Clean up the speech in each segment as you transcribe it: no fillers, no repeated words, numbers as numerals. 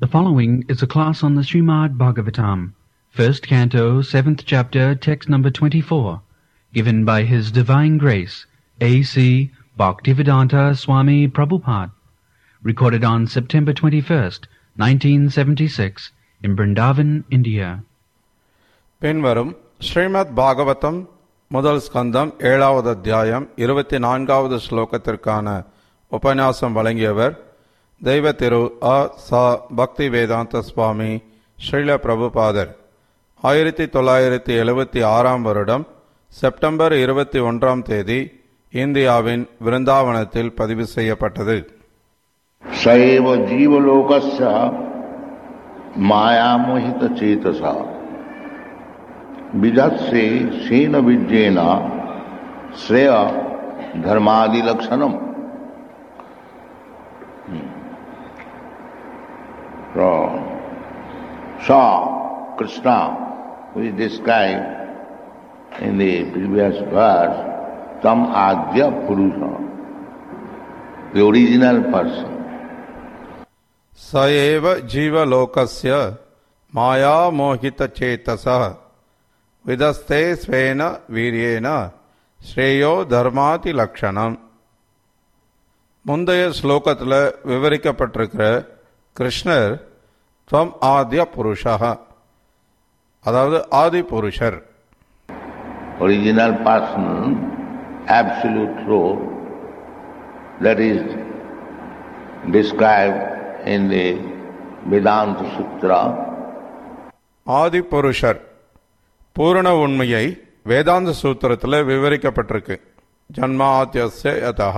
The following is a class on the Srimad Bhagavatam, first canto, 7th chapter, text number 24, given by His Divine Grace, A.C. Bhaktivedanta Swami Prabhupada, recorded on September 21st, 1976, in Vrindavan, India. பின்வரும் ஸ்ரீமத் பாகவதம் முதல் ஸ்கந்தம் 7வது அத்தியாயம் 24வது ஸ்லோகத்திற்கான உபன்யாசம் வழங்கியவர் தெய்வ திரு அ. ச. பக்தி வேதாந்த சுவாமி ஸ்ரீல பிரபுபாதர். 1976 வருடம் செப்டம்பர் 21 தேதி இந்தியாவின் விருந்தாவனத்தில் பதிவு செய்யப்பட்டது. சைவ ஜீவலோகஸ்ய மாயாமோஹித சேதசா விதத்ஸே சேன விஜ்யேன ஸ்ரேய தர்மாதி லக்ஷணம். So, Krishna, who is described in the previous verse, Tam Adya Purusha, the original person. சயேவ ஜீவலோகஸ்ய மாயா மோகித சேதசா விதஸ்தே ஸ்வேன வீரியேன ஸ்ரேயோ தர்மாதி லக்ஷணம். முந்தைய ஸ்லோகத்தில் விவரிக்கப்பட்டிருக்கிற கிருஷ்ணர் துவம் ஆத்ய புருஷா, அதாவது ஆதி புருஷர், Original person, absolute truth, that is described in the Vedanta Sutra. ஆதி புருஷர் பூரண உண்மையை வேதாந்த சூத்திரத்தில் விவரிக்கப்பட்டிருக்கு. ஜன்மாத்யஸ்ய யதஹ,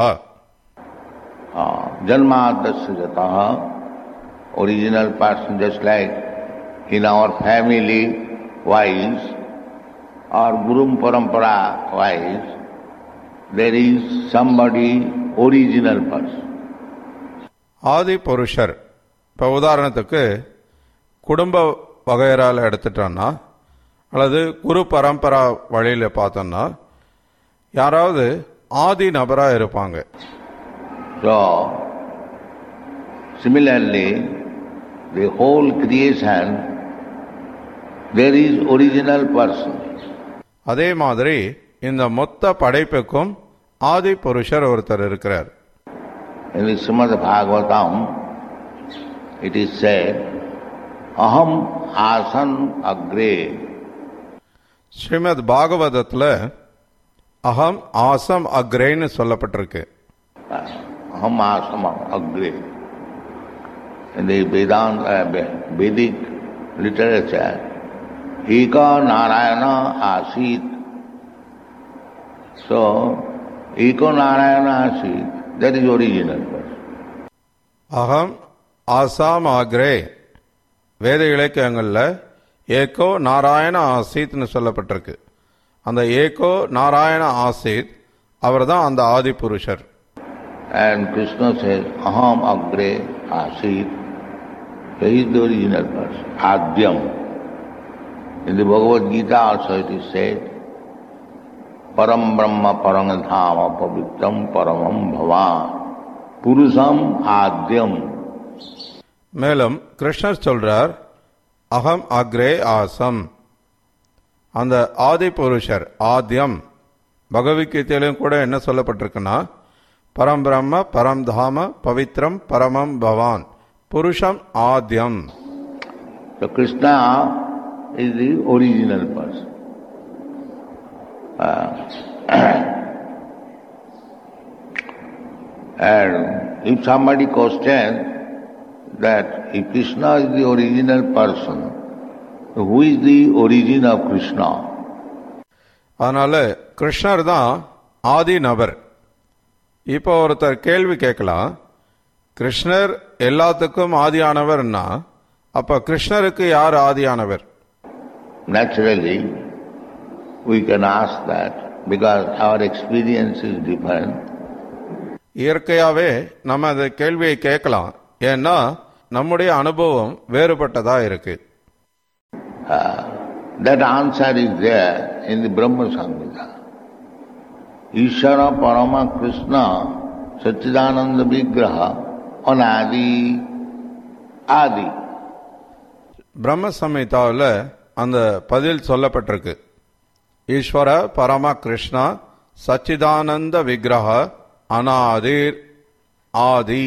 Janmadasya Jataha, original person, just like in our family wise or Gurum Parampara wise, there is somebody original person. ஆதி புருஷர் இப்போ உதாரணத்துக்கு குடும்ப வகையறால் எடுத்துட்டோன்னா அல்லது குரு பரம்பரா வழியில் பார்த்தோன்னா யாராவது ஆதி நபராக இருப்பாங்க. So, similarly, the whole creation, there is original person. அதே மாதிரி இந்த மொத்த படைப்புக்கும் ஆதி புருஷர் ஒருத்தர் இருக்கிறார். In the Srimad Bhagavatam, it is said, Aham asan agre. Srimad பாகவதத்தில் அகம் ஆசம் அக்ரேன்னு சொல்லப்பட்டிருக்கு. Aham asam agre. In the Vedic literature, Eka Narayana Asit. So, Eka Narayana Asit, that is original person. அகம் ஆசாம் அக்ரே வேத இலக்கியங்களில் ஏகோ நாராயண ஆசீத்னு சொல்லப்பட்டிருக்கு. அந்த ஏகோ நாராயண ஆசீத் அவர் தான் அந்த ஆதி புருஷர். And Krishna says, Aham agre asit. He is the original person, Adyam. In the Bhagavad Gita also it is said, Param Brahma Parang Dhama Pavitram Paramam Bhavan Purusham Adyam. மேலும் கிருஷ்ணர் சொல்றார் அகம் அக்ரே ஆசம். அந்த ஆதி புருஷர் ஆத்யம் பகவத்கீதையிலும் கூட என்ன சொல்லப்பட்டிருக்குன்னா பரம் பிரம்ம பரம் தாம பவித்ரம் பரமம் பவான் புருஷம் ஆத்யம். So Krishna is the original person. And if somebody questions that if Krishna is the original person, who is the origin of Krishna? அதனால கிருஷ்ணர் தான் ஆதி நபர். இப்போ ஒருத்தர் கேள்வி கேட்கலாம், கிருஷ்ணர் எல்லாத்துக்கும் ஆதியானவர்னா அப்ப கிருஷ்ணருக்கு யார் ஆதியானவர்? Naturally, we can ask that because our experience is different. இயற்கையாவே நம்ம அந்த கேள்வியை கேட்கலாம், ஏன்னா நம்முடைய அனுபவம் வேறுபட்டதா இருக்கு. That answer is there in the Brahma Samhita. Ishvara Parama Krishna Satchidananda Vigraha Anadi Adi. பிரம்ம சம்ஹிதாவில் அந்த பதில் சொல்லப்பட்டிருக்கு. ஈஸ்வர பரம கிருஷ்ணா சச்சிதானந்த விக்கிரக அநாதிர் ஆதி.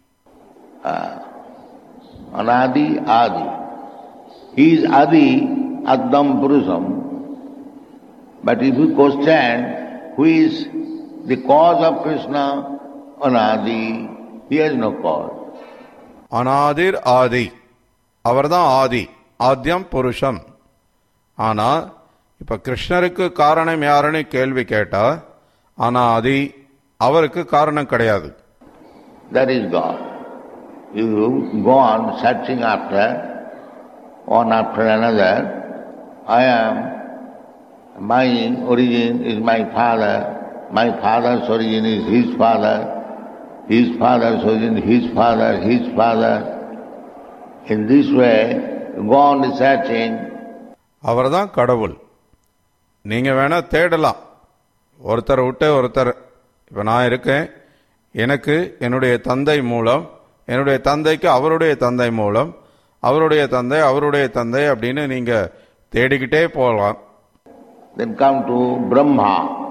Anadi Adi. He is Adi, Adam Purusham. But if you question who is the cause of Krishna, Anadi, he has no cause. அநாதிர் ஆதி, அவர்தான் ஆதி, ஆத்யம் புருஷம். ஆனா இப்ப கிருஷ்ணருக்கு காரணம் யாருன்னு கேள்வி கேட்டா அநாதி, அவருக்கு காரணம் கிடையாது. That is God. You go on searching after one after another. I am, my origin is my father, my father's origin is his father, his father's origin is his father, his father. In this way, go on researching. அவர்தான் கடவுள். நீங்க வேணா தேடலாம், ஒருத்தர் விட்டு ஒருத்தர். இப்ப நான் இருக்கேன், எனக்கு என்னுடைய தந்தை மூலம், என்னுடைய தந்தைக்கு அவருடைய தந்தை மூலம், அவருடைய தந்தை அவருடைய தந்தை அப்படின்னு நீங்க தேடிக்கிட்டே போகலாம். Then come to Brahma.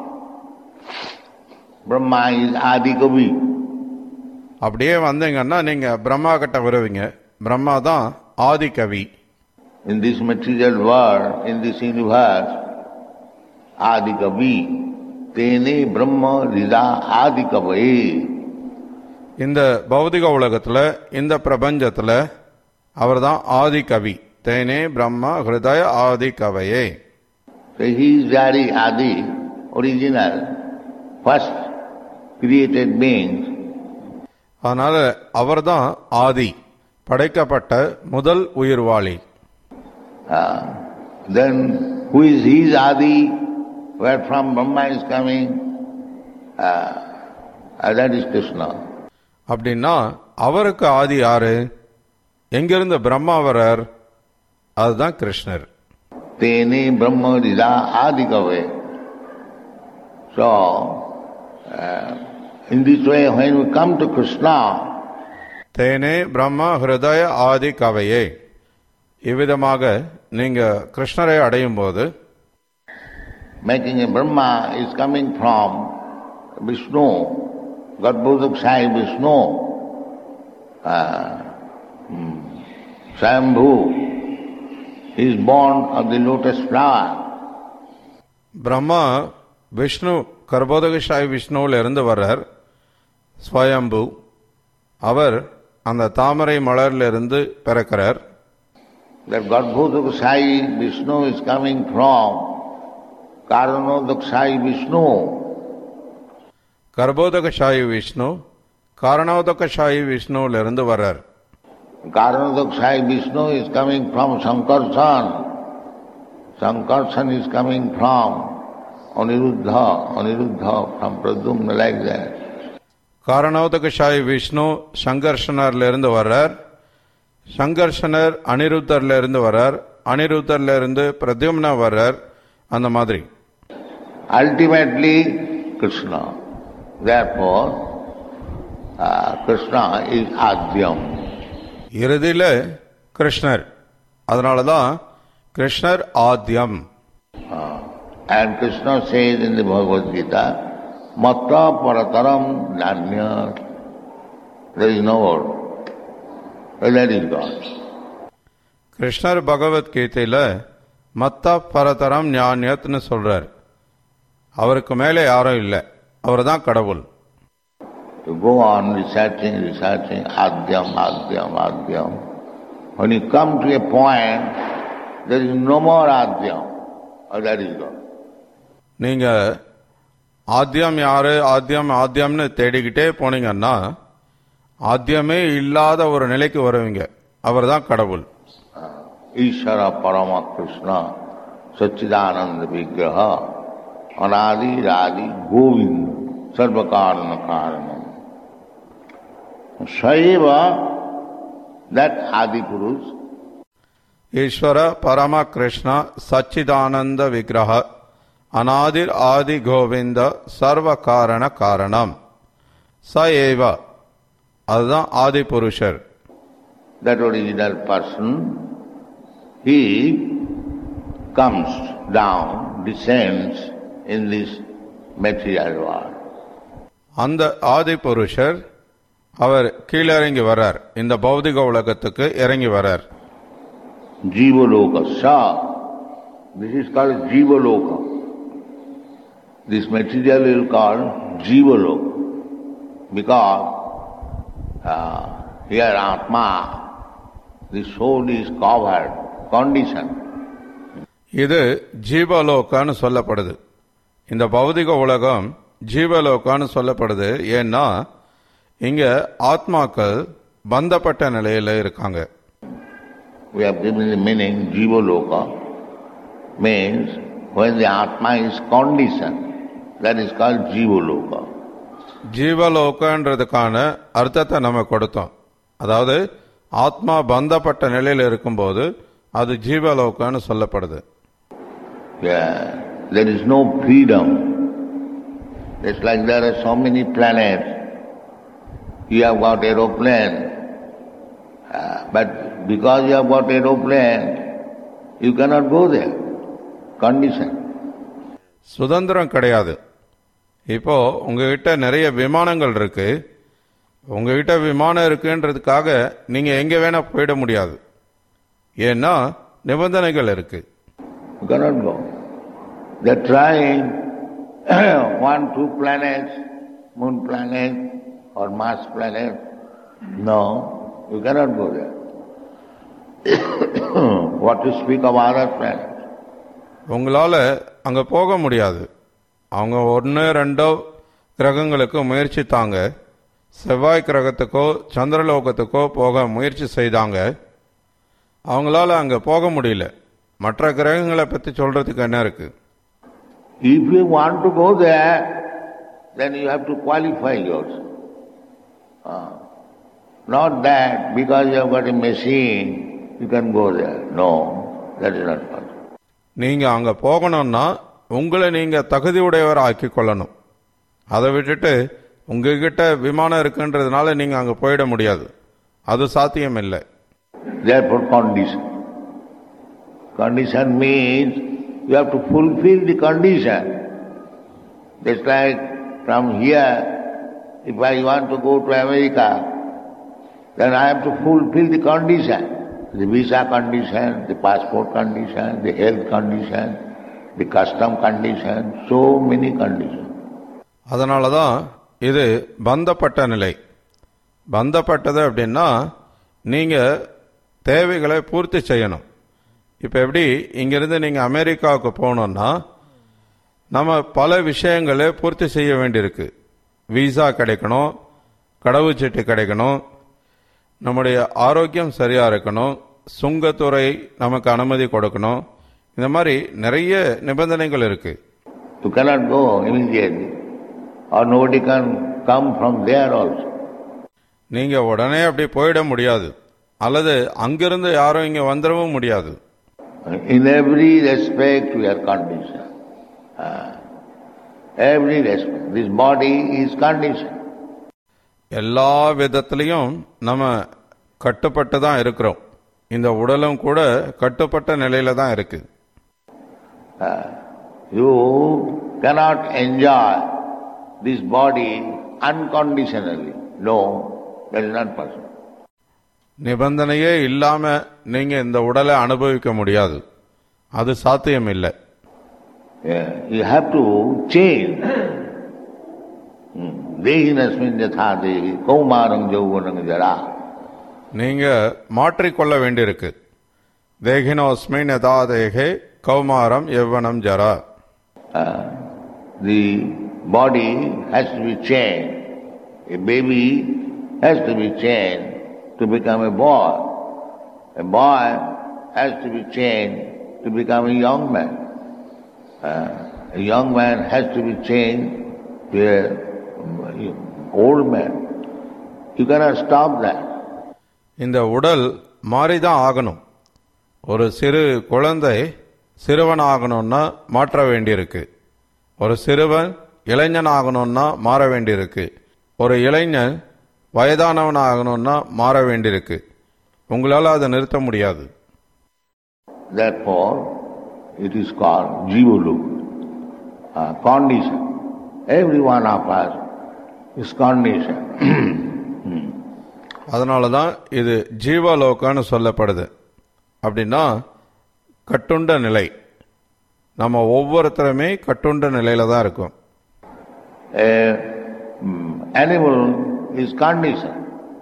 Brahma is Adi Kavi. அப்படியே வந்தீங்கன்னா நீங்க பிரம்மா கிட்ட வருவீங்க. பிரம்மா தான் ஆதி கவி. In this material world, in this universe, Adi Kavi, Tene Brahma Rida Adi Kavi. இந்த பௌதிக உலகத்துல, இந்த பிரபஞ்சத்துல அவர்தான் ஆதி கவி. தேனே பிரம்மா ஹிருதய ஆதி கவையே. So he is very Adi, original, first created being. அதனால அவர்தான் ஆதி, படைக்கப்பட்ட முதல் உயிர்வாளி. Then who is his Adi, where from Brahma is coming? That is Krishna. அப்படின்னா அவருக்கு ஆதி யாரு? எங்கிருந்து பிரம்மா வரார்? அதுதான் கிருஷ்ணர். Tene Brahma Rida Adi Kave. So, in this way, when we come to Krishna, தேனே பிரம்மா ஹிருதய ஆதி கவையே, இவ்விதமாக நீங்க கிருஷ்ணரை அடையும் போது, making a Brahma is coming from Vishnu, Garbhodakshai Vishnu, Swayambhu, he is born of the lotus flower. Brahma Vishnu கர்ப்போதகஷாய் விஷ்ணுவில் இருந்து வர்றார். ஸ்வயம்பு, அவர் அந்த தாமரை மலரிலிருந்து பிறக்கிறார். That Garbhodakshai Vishnu is coming from Karanodakshai Vishnu. கர்ப்போதகஷாயி Vishnu காரணோதகஷாயி விஷ்ணுவில் இருந்து வர்றார். Karanodakshai Vishnu is coming from Sankarshan. Sankarshan is coming from Aniruddha, Aniruddha from Pradyumna, like that. காரணோதகஷாயி Vishnu சங்கர்ஷனர்ல இருந்து வர்றார். சங்கர்ஷனர் அனிருத்தர்ல இருந்து வர்றார். அனிருத்தர்ல இருந்து பிரத்யும்னா வர்றார். அந்த மாதிரி Ultimately Krishna. Therefore, Krishna is Adyam. இறுதியில கிருஷ்ணர். அதனாலதான் கிருஷ்ணர் ஆத்யம். And Krishna says in the Bhagavad Gita, Matta Parataram Nanya. There is no word. That is God. கிருஷ்ணர் பகவத்கீதையில மத்த பரதரம் ஞானியத்னு சொல்றார். அவருக்கு மேலே யாரும் இல்லை, அவர் தான் கடவுள். To go on researching, Adyam, Adyam, Adyam. When you come to a point, there is no more Adyam, or that is God. நீங்க ஆத்யம் யாரு, ஆத்யம் ஆத்யம்னு தேடிக்கிட்டே போனீங்கன்னா ஆத்யமே இல்லாத ஒரு நிலைக்கு வருவீங்க. அவர் தான் கடவுள். Ishvara Parama Krishna Satchidananda Vigraha Anadi Radi Govinda Sarvakarana Karanam. Shaiva, that Adi Purush. ஈஸ்வர பரம கிருஷ்ண சச்சிதானந்த விக்கிரக அநாதிர் ஆதி கோவிந்த சர்வ காரண காரணம். ச ஏவ, அதுதான் ஆதி புருஷர். That original person he comes down, descends in this material world. அந்த ஆதி புருஷர் அவர் கீழிறங்கி வரார், இந்த பௌதிக உலகத்துக்கு இறங்கி வரார். Jivaloka sa. This is called Jivaloka. This material is called Jivaloka because here Atma, the soul is covered, conditioned. இது ஜீவலோகான்னு சொல்லப்படுது. இந்த பௌதிக உலகம் ஜீவலோகான்னு சொல்லப்படுது. ஏன்னா இங்க ஆத்மாக்கள் பந்தப்பட்ட நிலையில இருக்காங்க. We have given the meaning Jivaloka means when the Atma is conditioned, that is called Jivaloka. ஜீவலோகன்றதுக்கான அர்த்தத்தை நம்ம கொடுத்தோம். அதாவது ஆத்மா பந்தப்பட்ட நிலையில் இருக்கும்போது அது ஜீவலோகான்னு சொல்லப்படுது. There is no freedom. It's like there are so many planets. You have got aeroplane, but because you have got aeroplane, you cannot go there. Condition. சுதந்திரம் கிடையாது. இப்போ உங்ககிட்ட நிறைய விமானங்கள் இருக்கு. உங்ககிட்ட விமானம் இருக்குன்றதுக்காக நீங்க எங்க வேணா போயிட முடியாது. ஏன்னா நிபந்தனைகள் இருக்கு. You cannot go. They're trying 1-2 planets, moon planet or Mars planet. No, you cannot go there. What to speak of other planets? உங்களால அங்க போக முடியாது. அவங்க 1-2 கிரகங்களுக்கு முயற்சித்தாங்க. செவ்வாய் கிரகத்துக்கோ சந்திரலோகத்துக்கோ போக முயற்சி செய்தாங்க. அவங்களால அங்க போக முடியல. மற்ற கிரகங்களை பத்தி சொல்றதுக்கு என்ன இருக்கு? If you want to go there, then you have to qualify yourself. Not that because you have got a machine, you can go there. No, that is not possible. நீங்க அங்க போகணும்னா உங்களை நீங்க தகுதி உடையவர் ஆக்கி கொள்ளணும். அதை விட்டுட்டு உங்ககிட்ட விமானம் இருக்குன்றதுனால நீங்க அங்க போயிட முடியாது. அது சாத்தியம் இல்லை. Therefore condition. Condition means you have to fulfill the condition. Just like from here, if I want to go to America, then I have to fulfill the condition. The visa condition, the passport condition, the health condition, the custom condition, so many conditions. அதனாலதான் இது பந்தப்பட்ட நிலை. பந்தப்பட்டது அப்படின்னா நீங்க தேவைகளை பூர்த்தி செய்யணும். இப்ப எப்படி இங்கிருந்து நீங்க அமெரிக்காவுக்கு போகணும்னா நம்ம பல விஷயங்களை பூர்த்தி செய்ய வேண்டியிருக்கு. விசா கிடைக்கணும், கடவுச்சீட்டு கிடைக்கணும், நம்முடைய ஆரோக்கியம் சரியா இருக்கணும், சுங்கத்துறை நமக்கு அனுமதி கொடுக்கணும். இந்த மாதிரி நிறைய நிபந்தனைகள் இருக்கு. You cannot go immediately or nobody can come from there also. நீங்க உடனே அப்படி போயிட முடியாது, அல்லது அங்கிருந்து யாரும் இங்க வந்துடவும் முடியாது. In every respect we are conditioned. Every respect. This body is conditioned. எல்லா விதத்திலையும் நம்ம கட்டுப்பட்டு தான் இருக்கிறோம். இந்த உடலும் கூட கட்டுப்பட்ட நிலையில தான் இருக்கு. You cannot enjoy this body unconditionally. No, that is not possible. நிபந்தனையே இல்லாம நீங்க இந்த உடலை அனுபவிக்க முடியாது. அது சாத்தியம் இல்லை. You have to change. தேகினஸ்மின் யதா தேகி கௌமாரம் ஜௌவனம் ஜரா. நீங்க மாற்றிக்கொள்ள வேண்டியிருக்கு. தேகினோஸ்மின் யதா தேகே கௌமாரம் யௌவனம் ஜரா. The body has to be changed. A baby has to be changed to become a boy. A boy has to be changed to become a young man. A young man has to be changed to an old man. You cannot stop that. இந்த உடல் மாறிதான் ஆகணும். ஒரு சிறு குழந்தை சிறுவன் ஆகணும்னா மாற்ற வேண்டியிருக்கு. ஒரு சிறுவன் இளைஞன் ஆகணும்னா மாற வேண்டியிருக்கு. ஒரு இளைஞன் வயதானவன் ஆகணும்னா மாற வேண்டியிருக்கு. உங்களால் அதை நிறுத்த முடியாது. Therefore, it is called Jivalok, condition. Every one of us is condition. அதனால தான் இது ஜீவலோகான்னு சொல்லப்படுது. அப்படின்னா கட்டுண்ட நிலை. நம்ம ஒவ்வொருத்தருமே கட்டுண்ட நிலையில தான் இருக்கும். Animal is conditioned.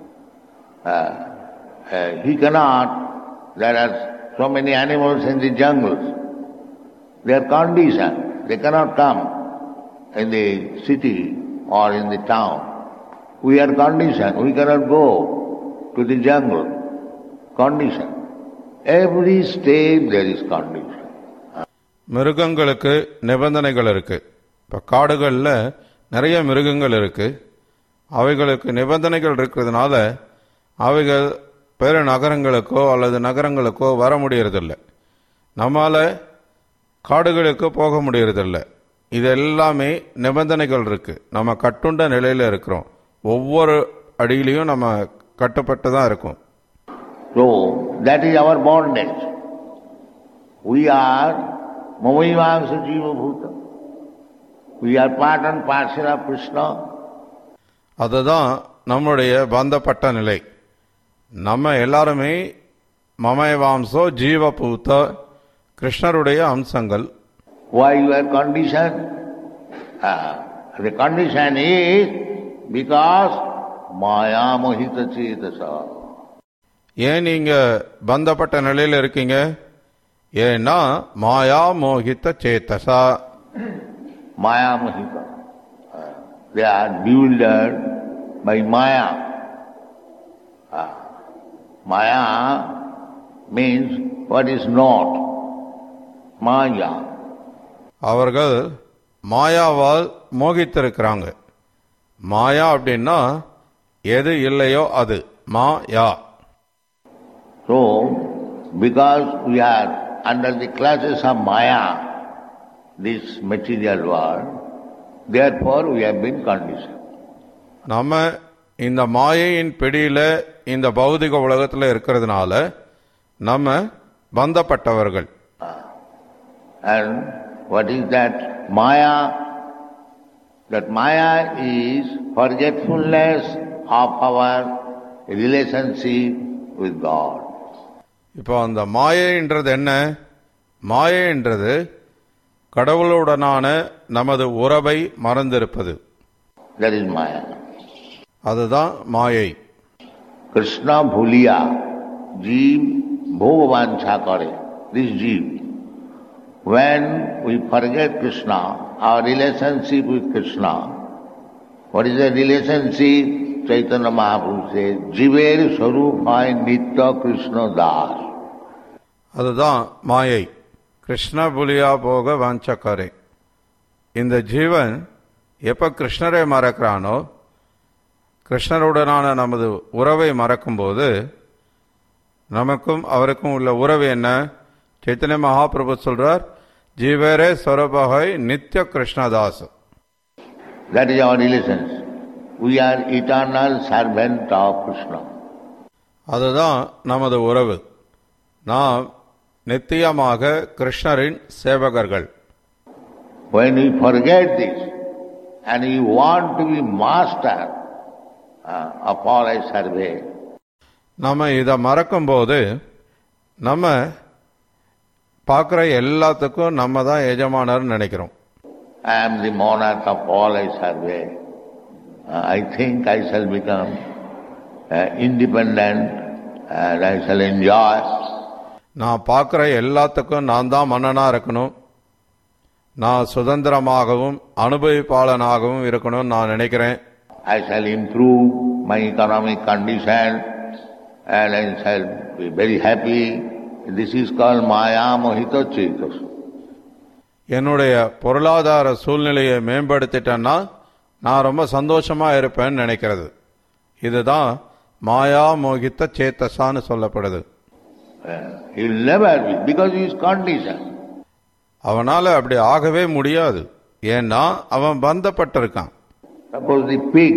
He cannot. There are so many animals in the jungles. They are conditioned. They cannot come in the city or in the town. We are conditioned. We cannot go to the jungle. Condition. Every state there is condition. மிருகங்களுக்கு நிபந்தனைகள் இருக்கு. இப்போ காடுகளில் நிறைய மிருகங்கள் இருக்கு. அவைகளுக்கு நிபந்தனைகள் இருக்கிறதுனால அவைகள் பெரு நகரங்களுக்கோ அல்லது நகரங்களுக்கோ வர முடியறதில்லை. நம்மால காடுகளுக்கு போக முடியறதில்லை. இது எல்லாமே நிபந்தனைகள் இருக்கு. நம்ம கட்டுண்ட நிலையில இருக்கிறோம். ஒவ்வொரு அடியிலையும் நம்ம கட்டுப்பட்டு தான் இருக்கும். So that is our bondage. We are Mamaivangsha Jiva Bhuta. We are part and parcel of Krishna. அதுதான் நம்முடைய பந்தப்பட்ட நிலை. நம்ம எல்லாருமே மமயவாம்சோ ஜீவபூத கிருஷ்ணருடைய அம்சங்கள். Why you are conditioned? The condition is because Maya Mohita Chetasa. ஏன் நீங்க பந்தப்பட்ட நிலையில் இருக்கீங்க? ஏன்னா மாயா மோகித்த சேத்தசா. Maya Mohita. They are bewildered by Maya. Maya means what is not. Maya. அவர்கள் மாயாவால் மோகித்திருக்கிறாங்க. மாயா அப்படின்னா எது இல்லையோ அது மாயா. So, because we are under the clutches of Maya, this material world, therefore we have been conditioned. நம்ம இந்த மாயையின் பிடியில இந்த பௌதிக உலகத்தில் இருக்கிறதுனால நம்ம பந்தப்பட்டவர்கள். And what is that Maya? That Maya is forgetfulness of our relationship with God. இப்போ அந்த மாயைன்றது என்ன? மாயைன்றது கடவுளுடனான நமது உறவை மறந்திருப்பது. That is Maya. அதுதான் மாயை. Krishna bhuliya jeev bhogavansha kare. This jeev. When we forget Krishna, our relationship with Krishna, what is the relationship? Chaitanya Mahaprabhu says, Jiver Saruphay Nitya Krishna Das. அதுதான் மாயை. கிருஷ்ண புலியா போக வாஞ்சக்கரே. இந்த ஜீவன் எப்ப கிருஷ்ணரை மறக்கிறானோ, கிருஷ்ணருடனான நமது உறவை மறக்கும்போது நமக்கும் அவருக்கும் உள்ள உறவு என்ன? சைத்தன்ய மகாபிரபு சொல்றார், ஜீவரே ஸ்வரூபஹை நித்ய Krishnadas. That is our relationship. We are eternal servant of Krishna. அதுதான் நமது உறவு. நாம் நித்தியமாக கிருஷ்ணரின் சேவகர்கள். When we forget this and we want to be master of all I survey, நம்ம இதை மறக்கும்போது நம்ம பார்க்குற எல்லாத்துக்கும் நம்ம தான் எஜமானர்னு நினைக்கிறோம். I am the monarch of all I survey. I think I shall become independent and I shall enjoy. நான் பார்க்குற எல்லாத்துக்கும் நான் தான் மன்னனா இருக்கணும், நான் சுதந்திரமாகவும் அனுபவிப்பாளனாகவும் இருக்கணும்னு நான் நினைக்கிறேன். I shall improve my economic condition and I shall be very happy. This is called Maya Mohita Chetas. என்னுடைய பொருளாதார சூழ்நிலையை மேம்படுத்திட்டேன்னா நான் ரொம்ப சந்தோஷமா இருப்பேன்னு நினைக்கிறது. இதுதான் மாயா மோகித்த சேத்தசான்னு சொல்லப்படுது. He will never be because he is conditioned. அவனால அப்படி ஆகவே முடியாது, ஏன்னா அவன் பந்தப்பட்டிருக்கான். Suppose the pig,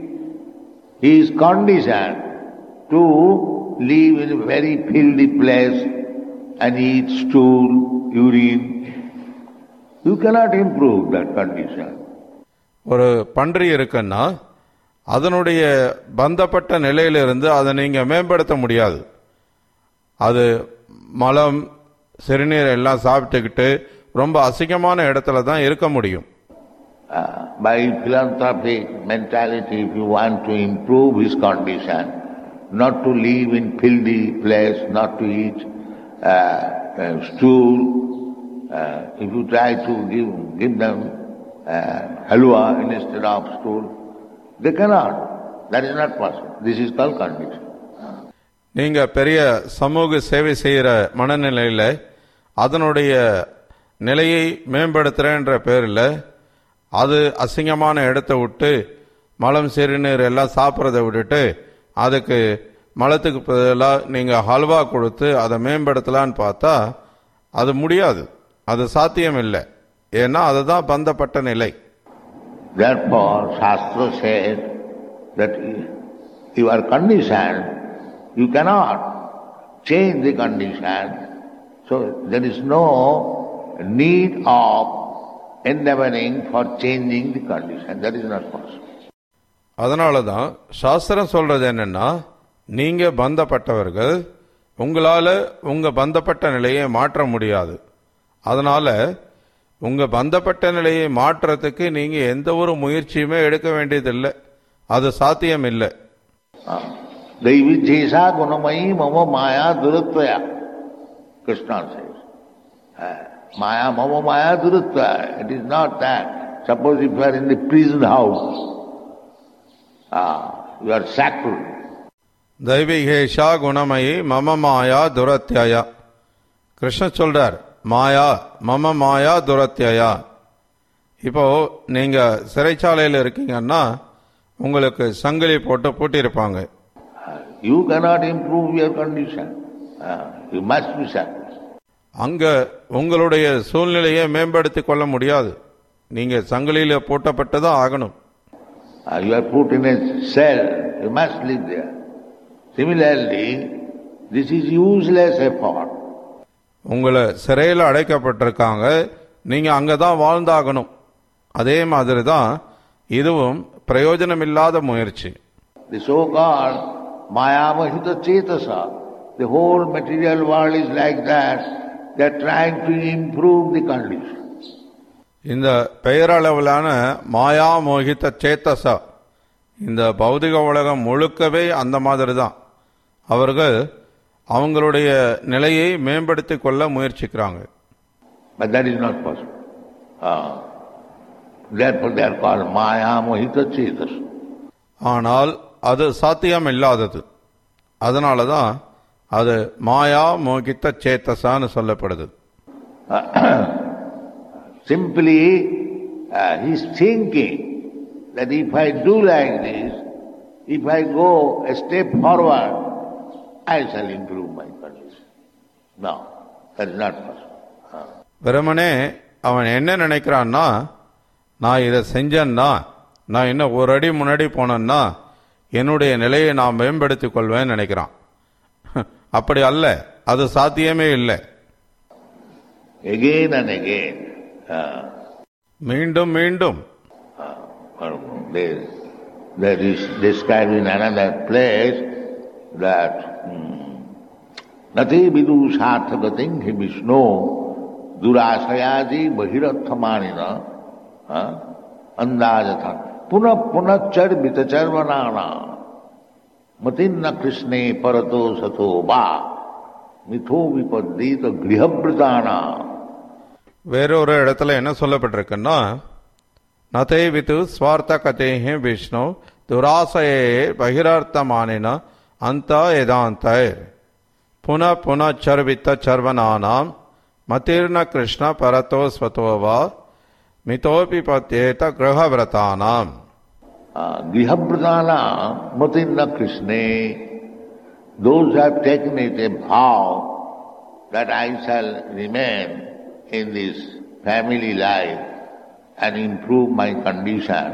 he is conditioned to live in a very filthy place and eat stool, urine, you cannot improve that condition. ஒரு பன்றி இருக்குன்னா அதனுடைய பந்தப்பட்ட நிலையிலிருந்து அதை நீங்க மேம்படுத்த முடியாது. அது மலம் சிறுநீர் எல்லாம் சாப்பிட்டுக்கிட்டு ரொம்ப அசிங்கமான இடத்துல தான் இருக்க முடியும். By philanthropic mentality, if you want to improve his condition, not to live in filthy place, not to eat stool, if you try to give them halwa instead of stool, they cannot. That is not possible. This is called condition. நீங்க பெரிய சமூக சேவை செய்யற மனநிலையில அதனுடைய நிலையை மேம்படுத்துறேன்ற பேரில் அது அசிங்கமான இடத்தை விட்டு மலம் சிறுநீர் எல்லாம் சாப்பிட்றதை விட்டுட்டு அதுக்கு மலத்துக்கு பதிலாக நீங்கள் ஹல்வா கொடுத்து அதை மேம்படுத்தலான்னு பார்த்தா அது முடியாது, அது சாத்தியம் இல்லை. ஏன்னா அதுதான் பந்தப்பட்ட நிலை. Therefore, Shastra said that you are conditioned, you cannot change the condition. So there is no need of endeavoring for changing the condition. That is not possible. அதனால தான் சாஸ்திரம் சொல்றது என்னன்னா, நீங்க பந்தப்பட்டவர்கள், உங்களால உங்க பந்தப்பட்ட நிலையை மாற்ற முடியாது. அதனால உங்க பந்தப்பட்ட நிலையை மாற்றத்துக்கு நீங்க எந்த ஒரு முயற்சியுமே எடுக்க வேண்டியதில்லை, அது சாத்தியம் இல்லை. தெய்வி ஜேசா குணமயி மம மாயா துரத்வயா, Krishna says. Maya mama maya durutva. It is not that. Suppose if you are in the prison house, you are shackled. தெய்வீகேஷா குணமயி மம மாயா துரத்யயா. கிருஷ்ண சொல்றார், மாயா மம மாயா துரத்யயா. இப்போ நீங்க சிறைச்சாலையில் இருக்கீங்கன்னா உங்களுக்கு சங்கிலி போட்டு பூட்டியிருப்பாங்க. You cannot improve your condition. You must be shackled. அங்க உங்களுடைய சூழ்நிலையை மேம்படுத்திக் கொள்ள முடியாது, நீங்க சங்கிலியில போட்டப்பட்டுதான் ஆகணும். You are put in a cell, you must live there. Similarly, this is useless effort. உங்களை சிறையில் அடைக்கப்பட்டிருக்காங்க, நீங்க அங்கதான் வாழ்ந்தாகணும். அதே மாதிரி தான் இதுவும் பிரயோஜனமில்லாத முயற்சி. The so-called mayamahita cetasa, the whole material world is like that. They are trying to improve the condition. இந்த பெயரளவிலான மாயா மோகித சேத்தசா, இந்த பௌதிக உலகம் முழுக்கவே அந்த மாதிரி தான். அவர்கள் அவங்களுடைய நிலையை மேம்படுத்திக் கொள்ள முயற்சிக்கிறாங்க. But that is not possible. Therefore they are called maya mohita cetasa. ஆனால் அது சாத்தியம் இல்லாதது. அதனால தான் அது மாயா மோகித்த சேத்தசான்னு சொல்லப்படுது. Simply he is thinking that if I do like this, if I go a step forward, I shall improve my condition. No, that is not possible. வெறுமனே அவன் என்ன நினைக்கிறான்னா, நான் இதை செஞ்சேன்னா, நான் இன்னும் ஒரு அடி முன்னாடி போனேன்னா என்னுடைய நிலையை நான் மேம்படுத்திக் கொள்வேன்னு நினைக்கிறான். அப்படி அல்ல, அது சாத்தியமே இல்லை. Again and again. மீண்டும் மீண்டும். There is described in another place that nati vidu sarthagatim hi Vishnu durashayaji bahirathamanina andajatha punah punah char vitacharvanana matinna krishne parato sato va mitho vipaddita grihabritana. வேறொரு இடத்துல என்ன சொல்லப்பட்டிருக்குன்னா, நதே விது ஸ்வார்த்த கதேஹே விஷ்ணு துராசயே பகிரார்த்தமானின அந்த ஏதாந்த புன புன சர்வித்த சர்வனானாம் மதிர்ன Krishna பரதோ ஸ்வதோவா மிதோபி பத்யேத கிரகவிரதானாம். Grihabritana matinna krishne, those who have taken it a vow that I shall remain in this family life and improve my condition.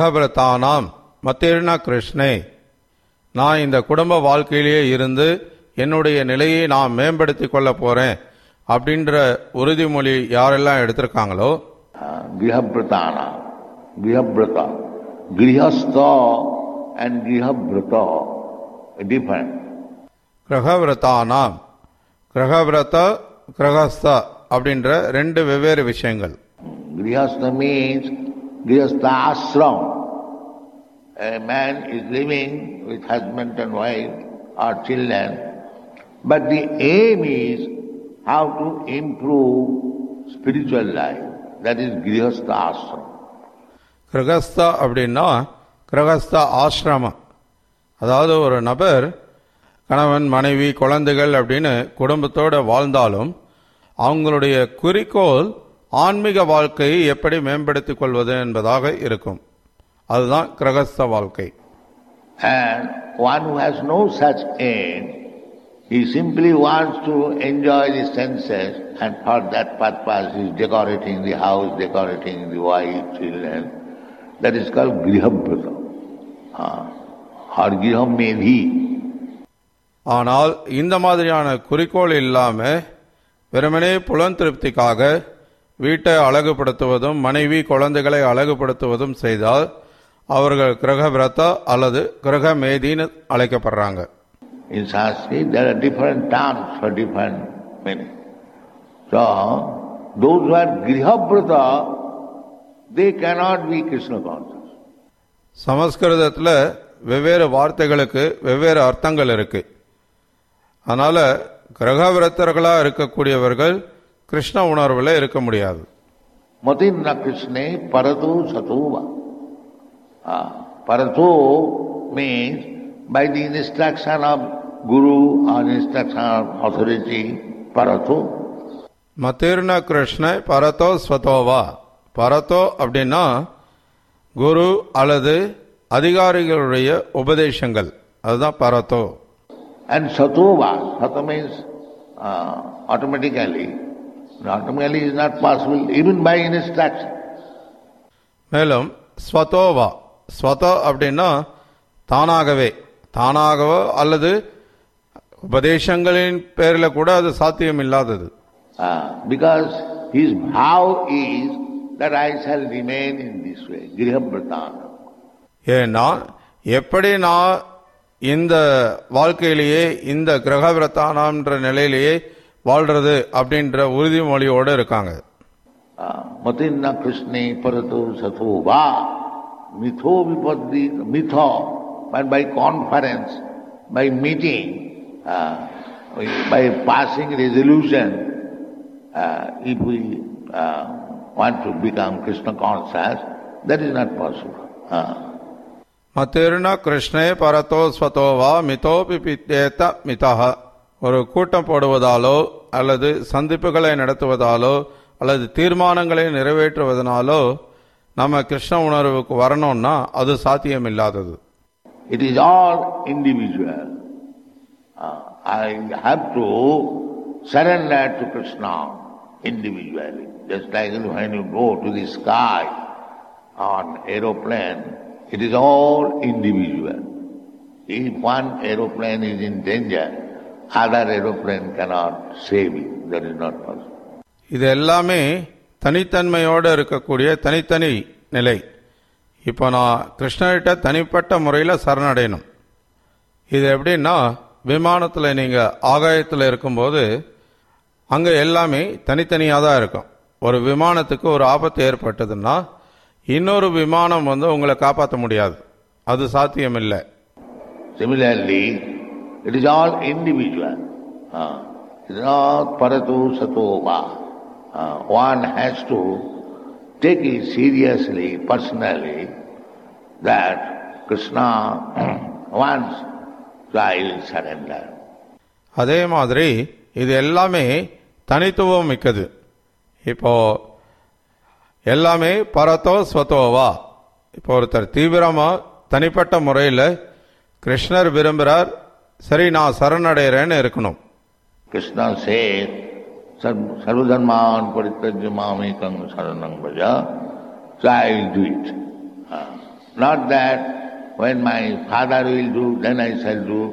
கிரகவிரதானாம் மதிர்ன கிருஷ்ணே, நான் இந்த குடும்ப வாழ்க்கையிலேயே இருந்து என்னுடைய நிலையை நான் மேம்படுத்திக் கொள்ள போறேன் அப்படின்ற உறுதிமொழி யாரெல்லாம் எடுத்திருக்காங்களோ, கிரஹப்ரதானா, கிரஹப்ரதா, கிரஹஸ்தா and கிரஹப்ரதா டிஃபரண்ட். கிரகவிரதானாம், கிரகவிரத கிரகஸ்தா அப்படின்ற ரெண்டு வெவ்வேறு விஷயங்கள். Grihastha means Grihastha ashram. A man is living with husband and wife or children, but the aim is how to improve spiritual life. That is Grihastha ashram. கிரகஸ்தா அப்படின்னா கிரகஸ்தா ஆசிரமம். அதாவது ஒரு நபர் கணவன் மனைவி குழந்தைகள் அப்படின்னு குடும்பத்தோடு வாழ்ந்தாலும் அவங்களுடைய குறிக்கோள் ஆன்மீக வாழ்க்கையை எப்படி மேம்படுத்திக் கொள்வது என்பதாக இருக்கும். அதுதான் கிரகஸ்த வாழ்க்கை. And one who has no such aim, he simply wants to enjoy the senses, and for that purpose he is decorating the house, decorating the wife, children. That is called grihabrata or grihamedhi. ஆனால் இந்த மாதிரியான குறிக்கோள் இல்லாம வெறுமனே புலன் திருப்திக்காக வீட்டை அழகுபடுத்துவதும் மனைவி குழந்தைகளை அழகுபடுத்துவதும் செய்தால் அவர்கள் கிரகவிரதா அல்லது கிரகமேதின்னு அழைக்கப்படுறாங்க. In Sanskrit there are different terms for different meaning. So those who are grihabrata, they cannot be Krishna conscious. சமஸ்கிருதத்தில் வெவ்வேறு வார்த்தைகளுக்கு வெவ்வேறு அர்த்தங்கள் இருக்கு. அதனால கிரகவிரத்தர்களா இருக்கக்கூடியவர்கள் கிருஷ்ண உணர்வுல இருக்க முடியாது. மதின்ன கிருஷ்ணே பரதோ சதோவா. Parato means by the instruction of Guru or instruction of authority, Parato. மதிர்ன Krishna பரதோ ஸ்வதோவா. பரதோ அப்படின்னா குரு அல்லது அதிகாரிகளுடைய உபதேசங்கள், அதுதான் பரதோ. And Satova, Sata means automatically. Automatically is not possible even by instruction. மேலும் ஸ்வதோவா, ஸ்வதோ அப்படின்னா தானாகவே, தானாகவோ அல்லது உபதேசங்களின் பேரில் கூட அது சாத்தியம் இல்லாதது. Because his vow is that I shall remain in this way, Grihabratan. ஏன்னா எப்படி நான் இந்த வாழ்க்கையிலேயே இந்த கிரகவிரதானம்ன்ற நிலையிலேயே வாழ்றது அப்படின்ற உறுதிமொழியோடு இருக்காங்க. மதின்ன கிருஷ்ணே பரதோ சதோவா மிதோ விபத்தி மிதோ. By conference, by meeting, by passing resolution, if we want to become Krishna conscious, that is not possible. மதிர்ன கிருஷ்ணே பரதோ ஸ்வதோவா மிதோ பிபித்தேத மிதஹ. ஒரு கூட்டம் போடுவதாலோ அல்லது சந்திப்புகளை நடத்துவதாலோ அல்லது தீர்மானங்களை நிறைவேற்றுவதனாலோ நம்ம கிருஷ்ண உணர்வுக்கு வரணும்னா அது சாத்தியம் இல்லாதது. It is all individual. I have to surrender to Krishna individually. Just like when you go to the sky on aeroplane, it is all individual. If one aeroplane is in danger, other aeroplane cannot save it. That is not possible. இது எல்லாமே தனித்தன்மையோடு இருக்கக்கூடிய தனித்தனி நிலை. இப்போ நான் கிருஷ்ணர்கிட்ட தனிப்பட்ட முறையில் சரணடையணும். இது எப்படின்னா, விமானத்தில் நீங்கள் ஆகாயத்தில் இருக்கும்போது அங்கே எல்லாமே தனித்தனியாக தான் இருக்கும். ஒரு விமானத்துக்கு ஒரு ஆபத்து ஏற்பட்டதுன்னா இன்னொரு விமானம் உங்களை காப்பாற்ற முடியாது, அது சாத்தியம் இல்லை. Similarly, it is all individual. It is not parato satova. One has to take it seriously, personally, that Krishna wants, so I will surrender. அதே மாதிரி இது எல்லாமே தனித்துவம் மிக்கது. இப்போ எல்லாமே பரதோ ஸ்வதோவா. இப்போ ஒருத்தர் தீவிரமா தனிப்பட்ட முறையில் கிருஷ்ணர் விரும்புகிறார், சரி நான் சரணடைகிறேன்னு இருக்கணும். Krishna says, sarvadharman parityajya mamekam saranam vraja, so I will do it. Not that when my father will do, then I shall do,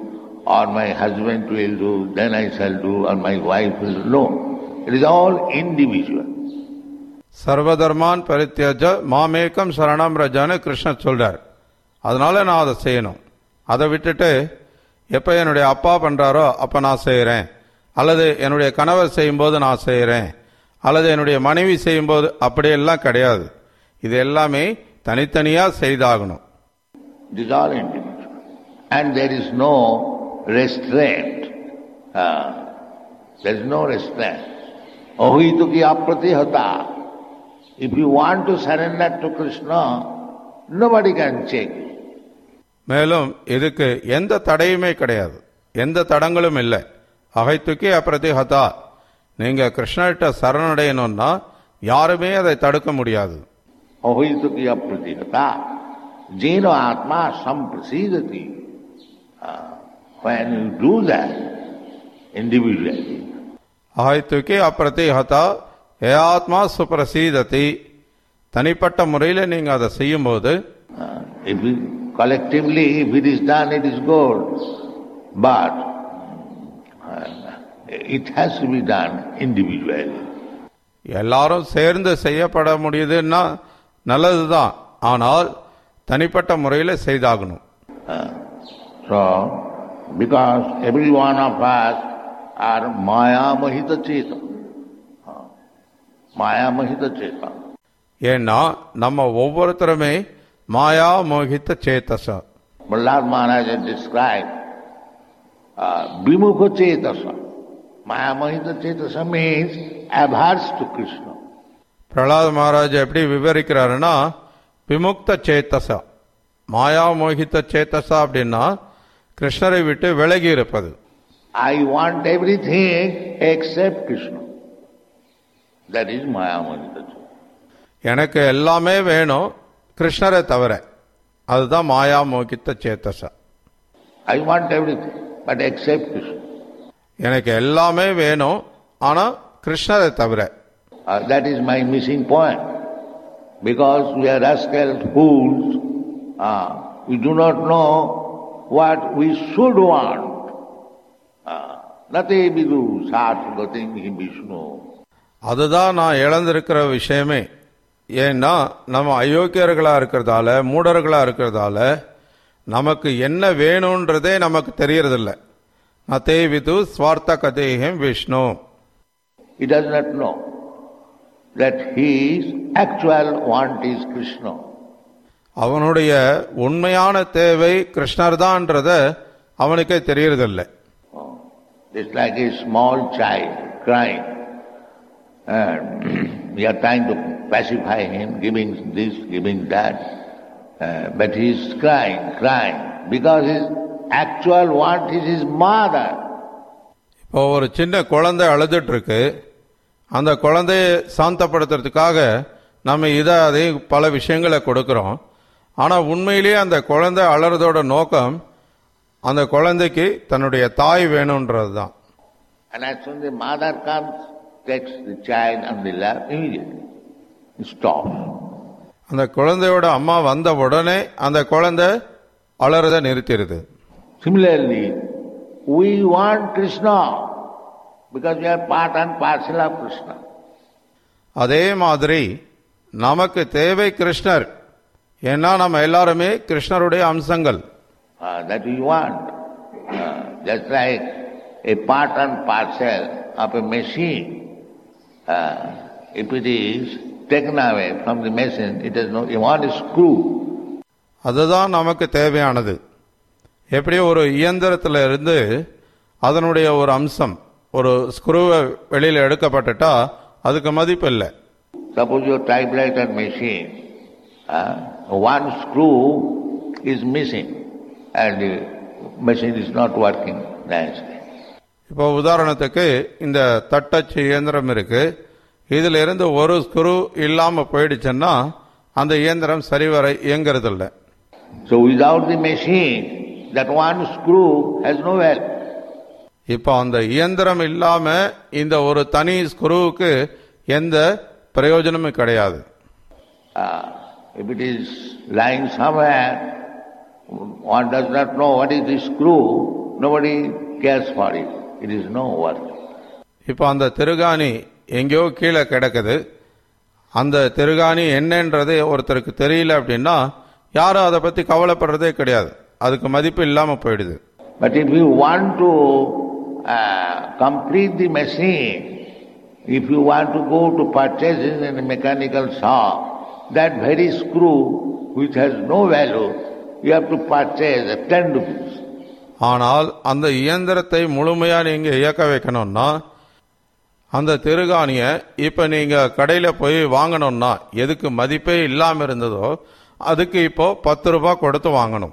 or my husband will do, then I shall do, or my wife will do. No, it is all individual. சர்வதர்மான் பரித்யஜ மாமேகம் சரணம் ரஜான்னு கிருஷ்ணர் சொல்றார். அதனால நான் அதை செய்யணும். அதை விட்டுட்டு எப்போ என்னுடைய அப்பா பண்றாரோ அப்போ நான் செய்கிறேன், அல்லது என்னுடைய கணவர் செய்யும்போது நான் செய்கிறேன், அல்லது என்னுடைய மனைவி செய்யும்போது அப்படியெல்லாம் கிடையாது. இது எல்லாமே தனித்தனியா செய்தாகணும். It is all individual. And there is no restraint. There is no restraint. Ahitu ki apratihata. If you want to surrender to Krishna, nobody can check you. மேலும் இதுக்கு எந்த தடையுமே கிடையாது, எந்த தடங்களும் இல்லை. அகைத்துக்கி அப்பிரதிஹதா, நீங்க கிருஷ்ணர்கிட்ட சரணடையணும்னா யாருமே அதை தடுக்க முடியாது. அஹைத்துக்கி அப்பிரதிஹதா ஜீனோ ஆத்மா சம்பிரசீததி. When you do that individually, அகைத்துக்கி அப்பிரதிஹதா ஏ ஆத்மா சுப்ரசீததி, தனிப்பட்ட முறையில் நீங்க அதை செய்யும் போது, collectively if it is done it is good, but it has to be done individually. எல்லாரும் சேர்ந்து செய்யப்பட முடியுதுன்னா நல்லதுதான், ஆனால் தனிப்பட்ட முறையில் செய்தாகணும். So because every one of us are maya mahita cheta. Maya mahita cheta. ஏன்னா நம்ம ஒவ்வொருத்தருமே மாயா மோகித்த சேதச. Prahlad Maharaj has described vimukha chetasa. Maya mahita chetasa means averse to Krishna. Prahalad Maharaj எப்படி விவரிக்கிறாருன்னா, விமுக்த சேத்தச, மாயா மோகித்த சேத்தசா அப்படின்னா கிருஷ்ணரை விட்டு விலகி இருப்பது. I want everything except Krishna. That is maya mohita chetasa. எனக்கு எல்லாமே வேணும் கிருஷ்ணரை தவிர, அதுதான் மாயா மோகித்த சேத்தசா. I want everything but except Krishna. எனக்கு எல்லாமே வேணும் ஆனா கிருஷ்ணரை தவிர. That is my missing point. Because we are rascal fools, we do not know what we should want. Nate vidu sat gatim hi Vishnu. அதுதான் நான் இழந்திருக்கிற விஷயமே. ஏன்னா நம்ம அயோக்கியர்களா இருக்கிறதால, மூடர்களா இருக்கிறதால நமக்கு என்ன வேணும்ன்றதே நமக்கு தெரியறதில்லை. நதே விது ஸ்வார்த்த கதேஹம் Vishnu. He does not know that his actual want is Krishna. அவனுடைய உண்மையான தேவை கிருஷ்ணர் தான்ன்றத அவனுக்கே தெரியறதில்லை. It's like a small child crying, and we are trying to pacify him, giving this, giving that, but he is crying because his actual want is his mother. இப்போ ஒரு சின்ன குழந்தை அழுதுட்டு இருக்கு, அந்த குழந்தைய சாந்தப்படுத்துறதுக்காக நம்ம அதை பல விஷயங்களை கொடுக்கிறோம். ஆனா உண்மையிலேயே அந்த குழந்தை அழறதோட நோக்கம் அந்த குழந்தைக்கு தன்னுடைய தாய் வேணும்ன்றது தான். And as soon as the mother comes, takes the child on the lap, immediately it stops. அந்த குழந்தையோட அம்மா வந்த உடனே அந்த குழந்தை அழறத நிறுத்திடுது. Similarly, we want Krishna because we are part and parcel of Krishna. அதே மாதிரி நமக்கு தேவை கிருஷ்ணர், ஏன்னா நம்ம எல்லாருமே கிருஷ்ணருடைய அம்சங்கள். That we want. Just like a part and parcel of a machine. If it is taken away from the machine, it has no one screw. அதுதான் நமக்கு தேவையானது. எப்படி ஒரு இயந்திரத்துல இருந்து அதனுடைய ஒரு அம்சம், ஒரு ஸ்க்ரூவை வெளியில எடுக்கப்பட்டுட்டா அதுக்கு மதிப்பு இல்லை. Suppose your typewriter machine, one screw is missing and the machine is not working nicely. இப்போ உதாரணத்துக்கு இந்த தட்டச்சு இயந்திரம் இருக்கு, இதுல இருந்து ஒரு ஸ்க்ரூ இல்லாம போயிடுச்சுன்னா அந்த இயந்திரம் சரிவர இயங்குறது இல்லை. So without the machine, that one screw has no value. இப்போ அந்த இயந்திரம் இல்லாம இந்த ஒரு தனி ஸ்க்ரூவுக்கு எந்த பிரயோஜனமும் கிடையாது. If it is lying somewhere, one does not know what is the screw, nobody cares for it. It is no worth. இப்போ அந்த திருகாணி எங்கேயோ கீழே கிடக்குது. அந்த திருகாணி என்னன்றது ஒருத்தருக்கு தெரியல அப்படின்னா யாரும் அதை பத்தி கவலைப்படுறதே கிடையாது. அதுக்கு மதிப்பு இல்லாம போயிடுது. But if you want to complete the machine, if you want to go to purchase in a mechanical shop, that very screw which has no value, you have to purchase at 10 rupees. ஆனால் அந்த இயந்திரத்தை முழுமையா நீங்க இயக்க வைக்கணும்னா அந்த திருகாணிய இப்ப நீங்க கடையில போய் வாங்கணும்னா எதுக்கு மதிப்பே இல்லாம இருந்ததோ அதுக்கு இப்போ 10 ரூபாய் கொடுத்து வாங்கணும்.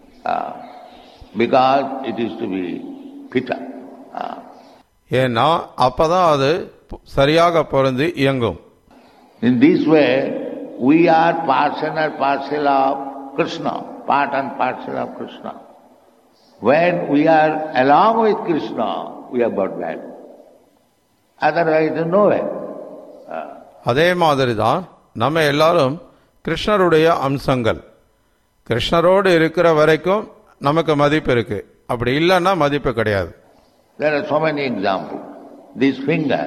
Because it is to be fit up. ஏன்னா அப்பதான் அது சரியாக பொருந்தி இயங்கும். In this way, we are parcel and parcel of Krishna, part and parcel of Krishna. When we are along with Krishna, we have got value. Otherwise, no value. அதே மாதிரி தான் நம்ம எல்லாரும் கிருஷ்ணருடைய அம்சங்கள். கிருஷ்ணரோடு இருக்கிற வரைக்கும் நமக்கு மதிப்பு இருக்கு. அப்படி இல்லைன்னா மதிப்பு கிடையாது. There are so many examples. This finger,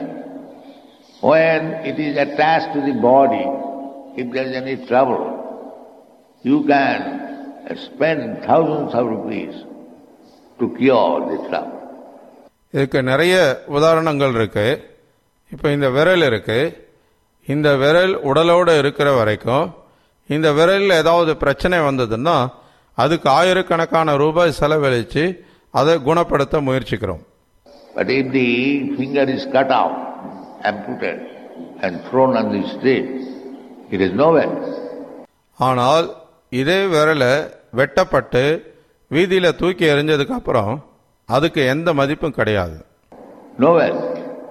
when it is attached to the body, if there is any trouble, you can spend thousands of rupees to cure the trouble. இதுக்கு நிறைய உதாரணங்கள் இருக்கு. இப்போ இந்த விரல் இருக்கு. இந்த விரல் உடலோடு இருக்கிற வரைக்கும் இந்த விரலில் ஏதாவது பிரச்சனை வந்ததுன்னா அதுக்கு ஆயிரக்கணக்கான ரூபாய் செலவழிச்சு அதை குணப்படுத்த முயற்சிக்கிறோம். But if the finger is cut out, amputated and thrown on the street, it is no value. ஆனால் இதே விரலை வெட்டப்பட்டு வீதியில தூக்கி எறிஞ்சதுக்கு அப்புறம் அதுக்கு எந்த மதிப்பும் கிடையாது. No value.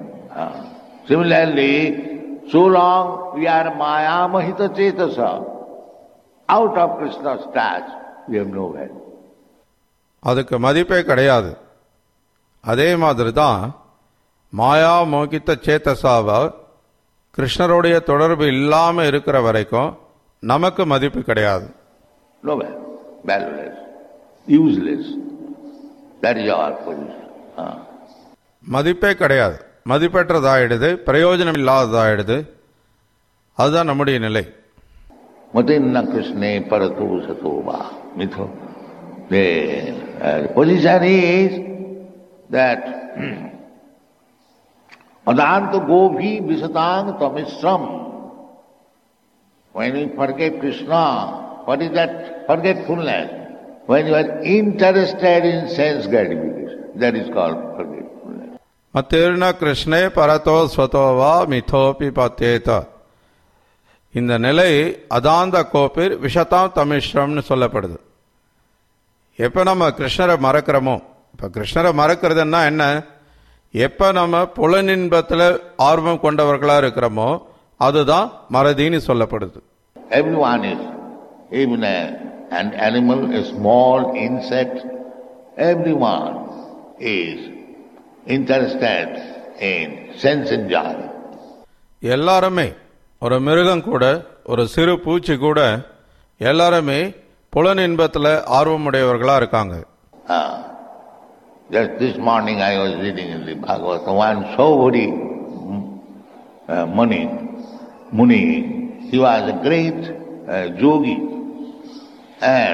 Similarly, so long we are maya mahita cetasa, out of Krishna's touch, we have no value. அதுக்கு மதிப்பே கிடையாது. அதே மாதிரி தான் மாயா மோகித்த சேத்தசாவ கிருஷ்ணருடைய தொடர்பு இல்லாம இருக்கிற வரைக்கும் நமக்கு மதிப்பு கிடையாது. No value. Valueless. Useless. That is our position. மதிப்பே கிடையாது. மதிப்பற்றதாயிடுது, பிரயோஜனம் இல்லாததாயிடுது. அதுதான் நம்முடைய நிலை. Matinna Krishne parato satova mitho. The position is that adanta govi visatang tamishram. When we forget Krishna, what is that forgetfulness? When you are interested in sense gratification, that is called forgetfulness. மத்திர்ன கிருஷ்ணே பரதோ ஸ்வதோவா மிதோபி பத்தேத. இந்த நிலை அதாந்த கோப்பிர் விஷதாம் தமிஷ்ரம்னு சொல்லப்படுது. எப்ப நம்ம கிருஷ்ணரை மறக்கிறோமோ, இப்ப கிருஷ்ணரை மறக்கிறதுன்னா என்ன? எப்ப நம்ம புலனின்பத்துல ஆர்வம் கொண்டவர்களா இருக்கிறோமோ அதுதான் மறதின்னு சொல்லப்படுது. Everyone is, even an animal, a small insect, everyone is interested in sense enjoyment. எல்லாருமே, ஒரு மிருகம் கூட, ஒரு சிறு பூச்சி கூட எல்லாருமே புலன் இன்பத்துல ஆர்வமுடையவர்களா இருக்காங்க. Just this morning I was reading in the Bhagavatam, one Saubhari Muni, he was a great yogi, and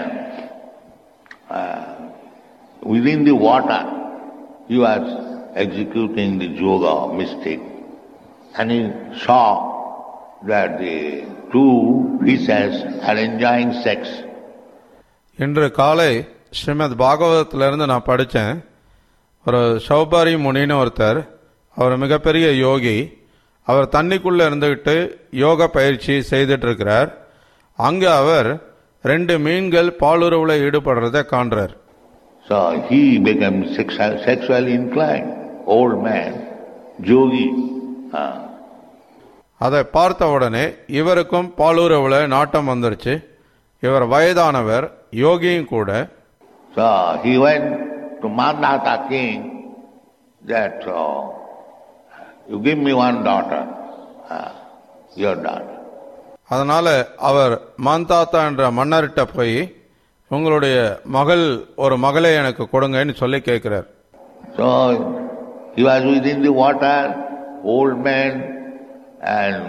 within the water he was executing the yoga mystic, and he saw that the two fishes are enjoying sex. இன்று காலை ஸ்ரீமத் பாகவதத்திலிருந்து நான் படித்தேன். ஒரு சௌபாரி முனின்னு ஒருத்தர், அவர் மிகப்பெரிய யோகி. அவர் தண்ணிக்குள்ள இருந்துகிட்டு யோக பயிற்சி செய்துட்டு இருக்கிறார். அங்க அவர் 2 மீன்கள் பாலுறவுல ஈடுபடுறத காண்றார். So he became sexually inclined, old man, yogi. அதை பார்த்த உடனே இவருக்கும் பாலுறவுல நாட்டம் வந்துருச்சு. இவர் வயதானவர், யோகியும் கூட. So he went to Mandata king that you give me one daughter, your daughter. அதனால அவர் மாந்தாத்தா என்ற மன்னர்கிட்ட போய் உங்களுடைய மகள் ஒரு மகளை எனக்கு கொடுங்கன்னு சொல்லி கேட்கிறார். So he was within the water, old man, and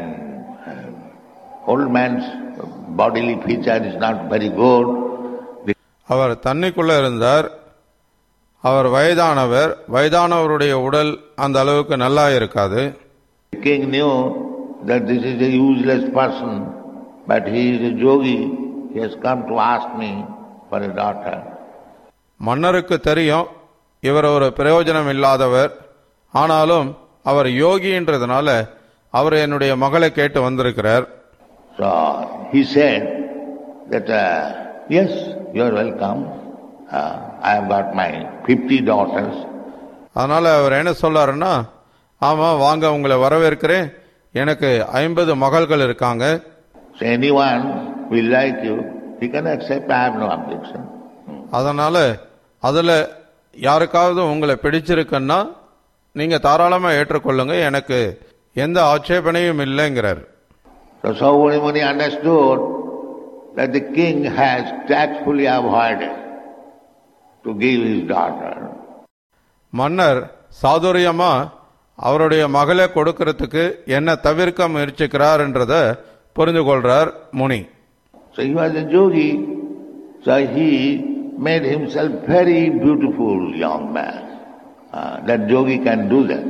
old man's bodily feature is not very good. அவர் தண்ணிக்குள்ள இருந்தார். அவர் வயதானவர். வயதானவருடைய உடல் அந்த அளவுக்கு நல்லா இருக்காது. The king knew that this is a useless person, but he is a yogi. He has come to ask me for a daughter. மன்னருக்கு தெரியும் இவர் ஒரு பிரயோஜனம் இல்லாதவர், ஆனாலும் அவர் யோகின்றதுனால அவர் என்னுடைய மகளை கேட்டு வந்திருக்கிறார். So he said that yes, you are welcome. I have got my 50 daughters. அதனால அவர் என்ன சொல்றாருன்னா, ஆமா வாங்க உங்களை வரவேற்கிறேன், எனக்கு 50 மகள்கள் இருக்காங்க. So anyone will like you, he can accept. I have no objection. அதனால அதுல யாருக்காவது உங்களை பிடிச்சிருக்குன்னா நீங்க தாராளமா ஏற்றுக்கொள்ளுங்க, எனக்கு எந்த ஆட்சேபனையும் இல்லைங்கிறார். So Saubhari Muni understood that the king has tactfully avoided to give his daughter. மன்னர் சாதுரியமா அவருடைய மகளை கொடுக்கிறதுக்கு என்ன தவிர்க்க முயற்சிக்கிறார் என்றத புரிந்து கொள்றார் முனி. So he was a yogi, so he made himself very beautiful young man. That yogi can do that.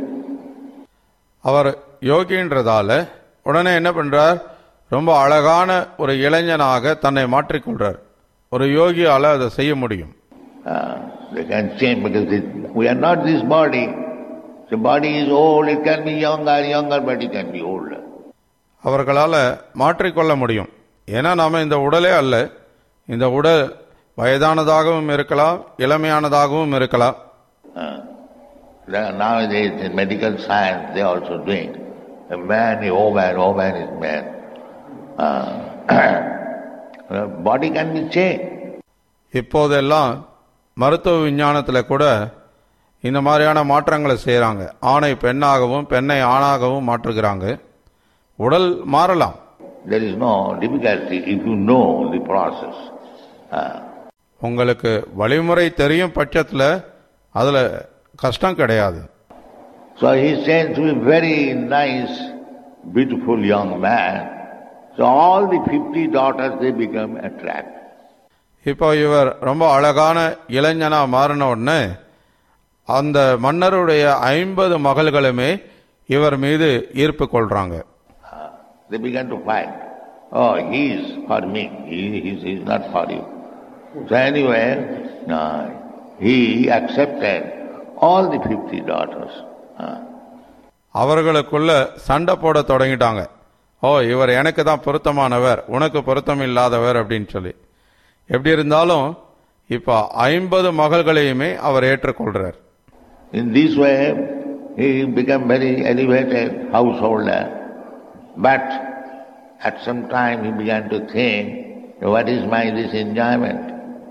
அவர் யோகின்றதால உடனே என்ன பண்றார், ரொம்ப அழகான ஒரு இளைஞனாக தன்னை மாற்றிக்கொள்றார். ஒரு யோகியால அதை செய்ய முடியும். They can change because we are not this body. The body is old, it can be younger, but it can be older. அவர்களால மாற்றிக்கொள்ள முடியும். ஏன்னா நாம இந்த உடலே அல்ல, இந்த உடல் வயதானதாகவும் இருக்கலாம், இளமையானதாகவும் இருக்கலாம். Nowadays in medical science they are also doing. A man is man is man. Body can be changed. இப்போதெல்லாம் மருத்துவ விஞ்ஞானத்தில் கூட இந்த மாதிரியான மாற்றங்களை செய்யறாங்க. ஆணை பெண்ணாகவும் பெண்ணை ஆணாகவும் மாற்றுகிறாங்க. உடல் மாறலாம். There is no difficulty if you know the process. உங்களுக்கு வழிமுறை தெரியும் பட்சத்துல அதுல கஷ்டம் கிடையாது. So he seems to be very nice, beautiful young man. So all the 50 daughters they become attracted. இப்போ இவர் ரொம்ப அழகான இளைஞனா மாறின உடனே அந்த மன்னருடைய 50 மகள்களுமே இவர் மீது ஈர்ப்பு கொள்றாங்க. They began to fight. Oh, he is for me. He is not for you. So anyway, he accepted all the 50 daughters. அவர்களுக்குள்ள சண்டை போட தொடங்கிட்டாங்க. ஓ இவர் எனக்கு தான் பொருத்தமானவர், உனக்கு பொருத்தம் இல்லாதவர் அப்படின்னு சொல்லி. எப்படி இருந்தாலும் இப்ப 50 மகள்களையுமே அவர் ஏற்றுக்கொள்றார். In this way, he became very elevated householder. But at some time he began to think, what is this enjoyment?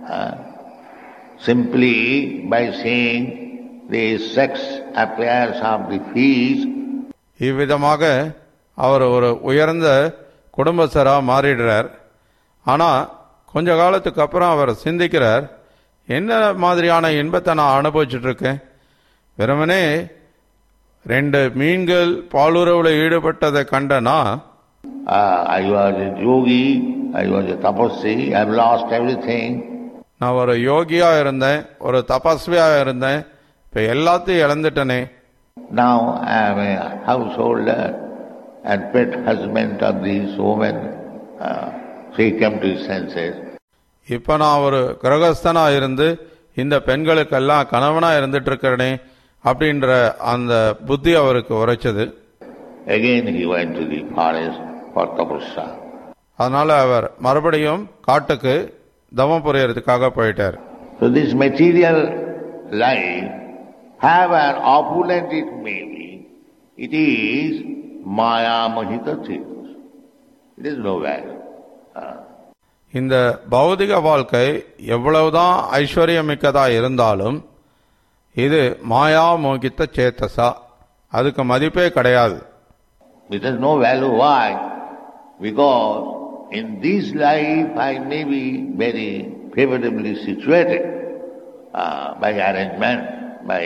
Simply by seeing the sex affairs of the feast. இவ்விதமாக அவர் ஒரு உயர்ந்த குடும்பஸ்தரா மாறிடுறார். ஆனா கொஞ்ச காலத்துக்கு அப்புறம் அவர் சிந்திக்கிறார், என்ன மாதிரியான இன்பத்தை நான் அனுபவிச்சுட்டு இருக்கேன். வெறுமனே 2 மீன்கள் பாலுறவுல ஈடுபட்டதை கண்டனா, I was a yogi, I was a tapasvi, I have lost everything. நான் ஒரு யோகியா இருந்தேன், ஒரு தபஸ்வியா இருந்தேன், இப்ப எல்லாத்தையும் இழந்துட்டனே. Now I am a householder and pet husband of these women. So he came to his senses. இப்ப நான் ஒரு கிரகஸ்தனா இருந்து இந்த பெண்களுக்கெல்லாம் கணவனா இருந்துட்டு இருக்கிறனே அப்படின்ற அந்த புத்தி அவருக்கு உரைச்சது. Again he went to the forest for tapasya. அதனால அவர் மறுபடியும் காட்டுக்கு தவம் புரியறதுக்காக போயிட்டார். So this material life, however opulent it may be, it is maya mohita chetas. It is no value. இந்த பௌதிக வாழ்க்கை எவ்வளவுதான் ஐஸ்வர்யமிக்கதா இருந்தாலும் இது மாயா மோகித்த சேத்தசா, அதுக்கு மதிப்பே கிடையாது. It has no value. Why? Because in this life I may be very favorably situated by arrangement, by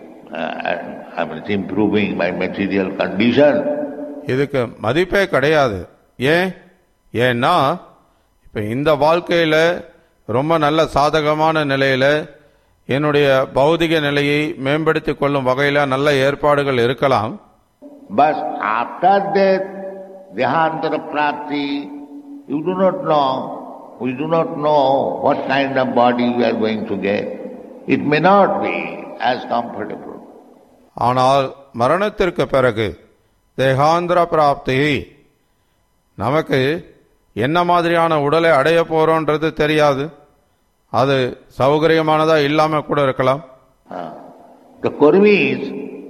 improving by material condition. இதுக்கு மதிப்பே கிடையாது. ஏன்னா இப்ப இந்த வாழ்க்கையில ரொம்ப நல்ல சாதகமான நிலையில என்னுடைய பௌதிக நிலையை மேம்படுத்திக் கொள்ளும் வகையில நல்ல ஏற்பாடுகள் இருக்கலாம். But after death, Dehantara Prapti, we do not know what kind of body we are going to get. It may not be as comfortable. ஆனால் மரணத்திற்கு பிறகு தேகாந்திர பிராப்தி, நமக்கு என்ன மாதிரியான உடலை அடைய போறோன்றது தெரியாது. அது சௌகரியமானதா இல்லாம கூட இருக்கலாம். The Kurmis,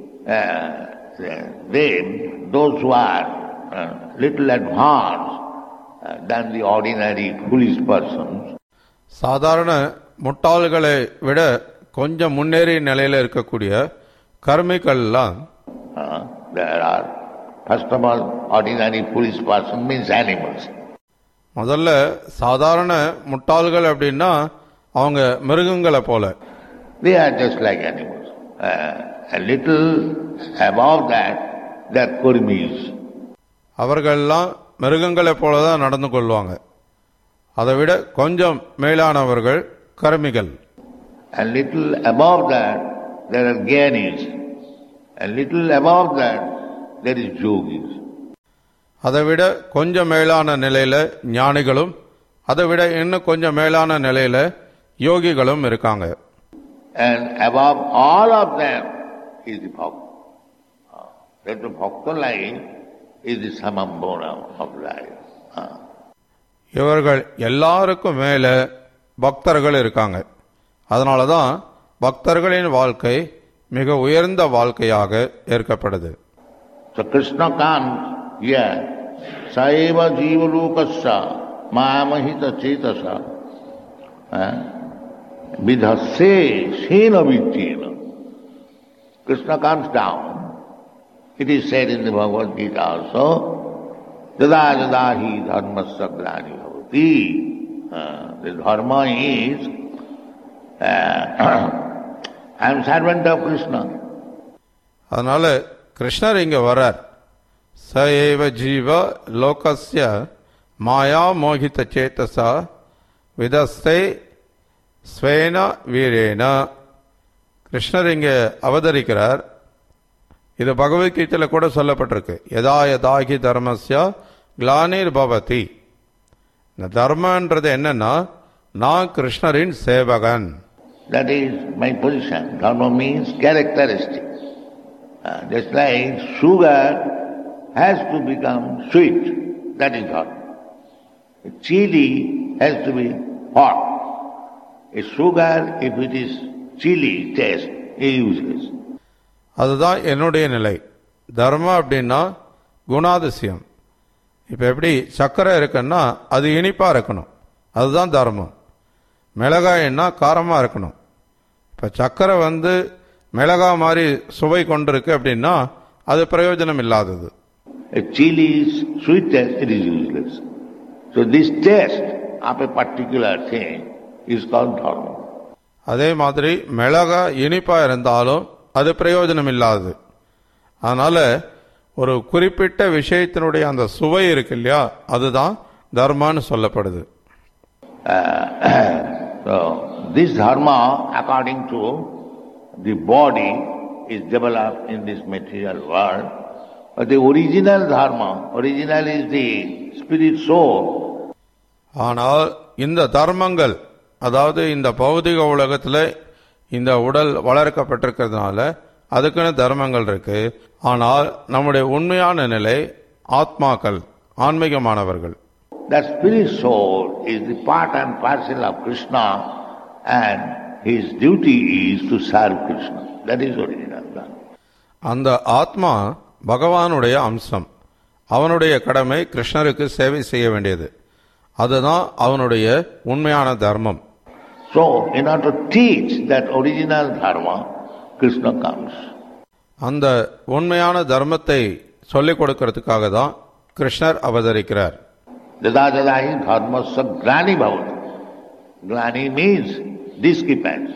those who are little advanced than the ordinary foolish persons, சாதாரண முட்டாள்களை விட கொஞ்சம் முன்னேறிய நிலையில இருக்கக்கூடிய கர்மிகள்லாம், there are, first of all, ordinary foolish person means animals. முதல்ல சாதாரண முட்டாள்கள் அப்படின்னா அவங்க மிருகங்களை போல. They are just like animals. A little above that, they are kurmis. அவர்கள்லாம் மிருகங்களை போலதான் நடந்து கொள்வாங்க. அதை விட கொஞ்சம் மேலானவர்கள் கர்மிகள். A little above that, there are gyanis. A little above that, there is yogis. அதை விட கொஞ்சம் மேலான நிலையில ஞானிகளும், அதை விட இன்னும் கொஞ்சம் மேலான நிலையில யோகிகளும் இருக்காங்க. And above all of them is the bhakta. That the bhakta life is the samambona of life. இவர்கள் எல்லாருக்கும் மேல பக்தர்கள் இருக்காங்க. அதனாலதான் பக்தர்களின் வாழ்க்கை மிக உயர்ந்த வாழ்க்கையாக ஏற்கப்படுது. So Krishna comes here, saiva jiva lokasya mamahita cetasa vidhase sena vidyena. Krishna comes down. It is said in the Bhagavad Gita also, yada yada hi dharmasya glani bhavati. The dharma is, I am servant of Krishna. அதனால கிருஷ்ணர் இங்க வரார். சைவ ஜீவ லோகஸ்ய மாயா மோகித சேதசா விதஸ்தை ஸ்வேன வீரேன. கிருஷ்ணர் இங்க அவதரிக்கிறார். இது பகவத்கீதையில கூட சொல்லப்பட்டிருக்கு. யதா யதாகி தர்மஸ்ய கிளானிர் பவதி. இந்த தர்மன்றது என்னன்னா, நான் கிருஷ்ணரின் சேவகன். That is my position. Dharma means characteristic. Just like sugar has to become sweet, that is dharma. Chili has to be hot. A sugar, if it is chili taste, is useless. அதுதான் என்னுடைய நிலை. தர்மம் அப்படின்னா குணாதிசயம். இப்ப எப்படி சர்க்கரை இருக்குன்னா அது இனிப்பா இருக்கணும், அதுதான் தர்மம். மிளகாய்னா காரமா இருக்கணும். இப்ப சர்க்கரை மிளகா மாதிரி சுவை கொண்டிருக்கு அப்படின்னா அது பிரயோஜனம் இல்லாதது. A chili's sweet taste, it is useless. So this taste of a particular thing is called dharma. அதே மாதிரி மிளகா இனிப்பா இருந்தாலும் அது பிரயோஜனம் இல்லாதது. அதனால ஒரு குறிப்பிட்ட விஷயத்தினுடைய அந்த சுவை இருக்கு இல்லையா, அதுதான் தர்மான்னு சொல்லப்படுது. So this dharma, according to the body, is developed in this material world. But the original dharma, original is the spirit soul. ஆனால் இந்த தர்மங்கள், அதாவது இந்த பௌதிக உலகத்துல இந்த உடல் வளர்க்கப்பட்டிருக்கிறதுனால அதுக்குன்னு தர்மங்கள் இருக்கு. ஆனால் நம்முடைய உண்மையான நிலை ஆத்மாக்கள், ஆன்மீகமானவர்கள். That spirit soul is the part and parcel of Krishna, and his duty is to serve Krishna. That is original dharma. அந்த ஆத்மா பகவானுடைய அம்சம். அவனுடைய கடமை கிருஷ்ணருக்கு சேவை செய்ய வேண்டியது. அதுதான் அவனுடைய உண்மையான தர்மம். So, in order to teach that original dharma, Krishna comes. அந்த உண்மையான தர்மத்தை சொல்லிக் கொடுக்கிறதுக்காக தான் கிருஷ்ணர் அவதரிக்கிறார். Jada jada hi dharmasya glani bhavati. Glani means discrepance.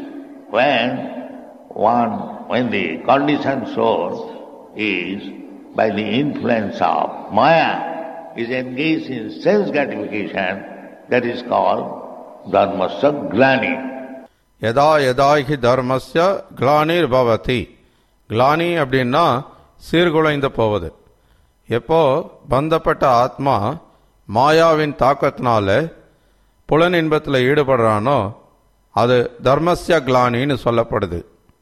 When the conditioned soul is, by the influence of Maya, is engaged in sense gratification, that is called dharmasya glani. யதா யதாஹி தர்மஸ்ய கிளானிர் பவதி. கிளானி அப்படின்னா சீர்குலைந்து போவது. எப்போ பந்தப்பட்ட ஆத்மா மாயாவின் தாக்கத்தினால புலன் இன்பத்தில் ஈடுபடுறானோ அது தர்மஸ்ய கிளானின்னு சொல்லப்படுது.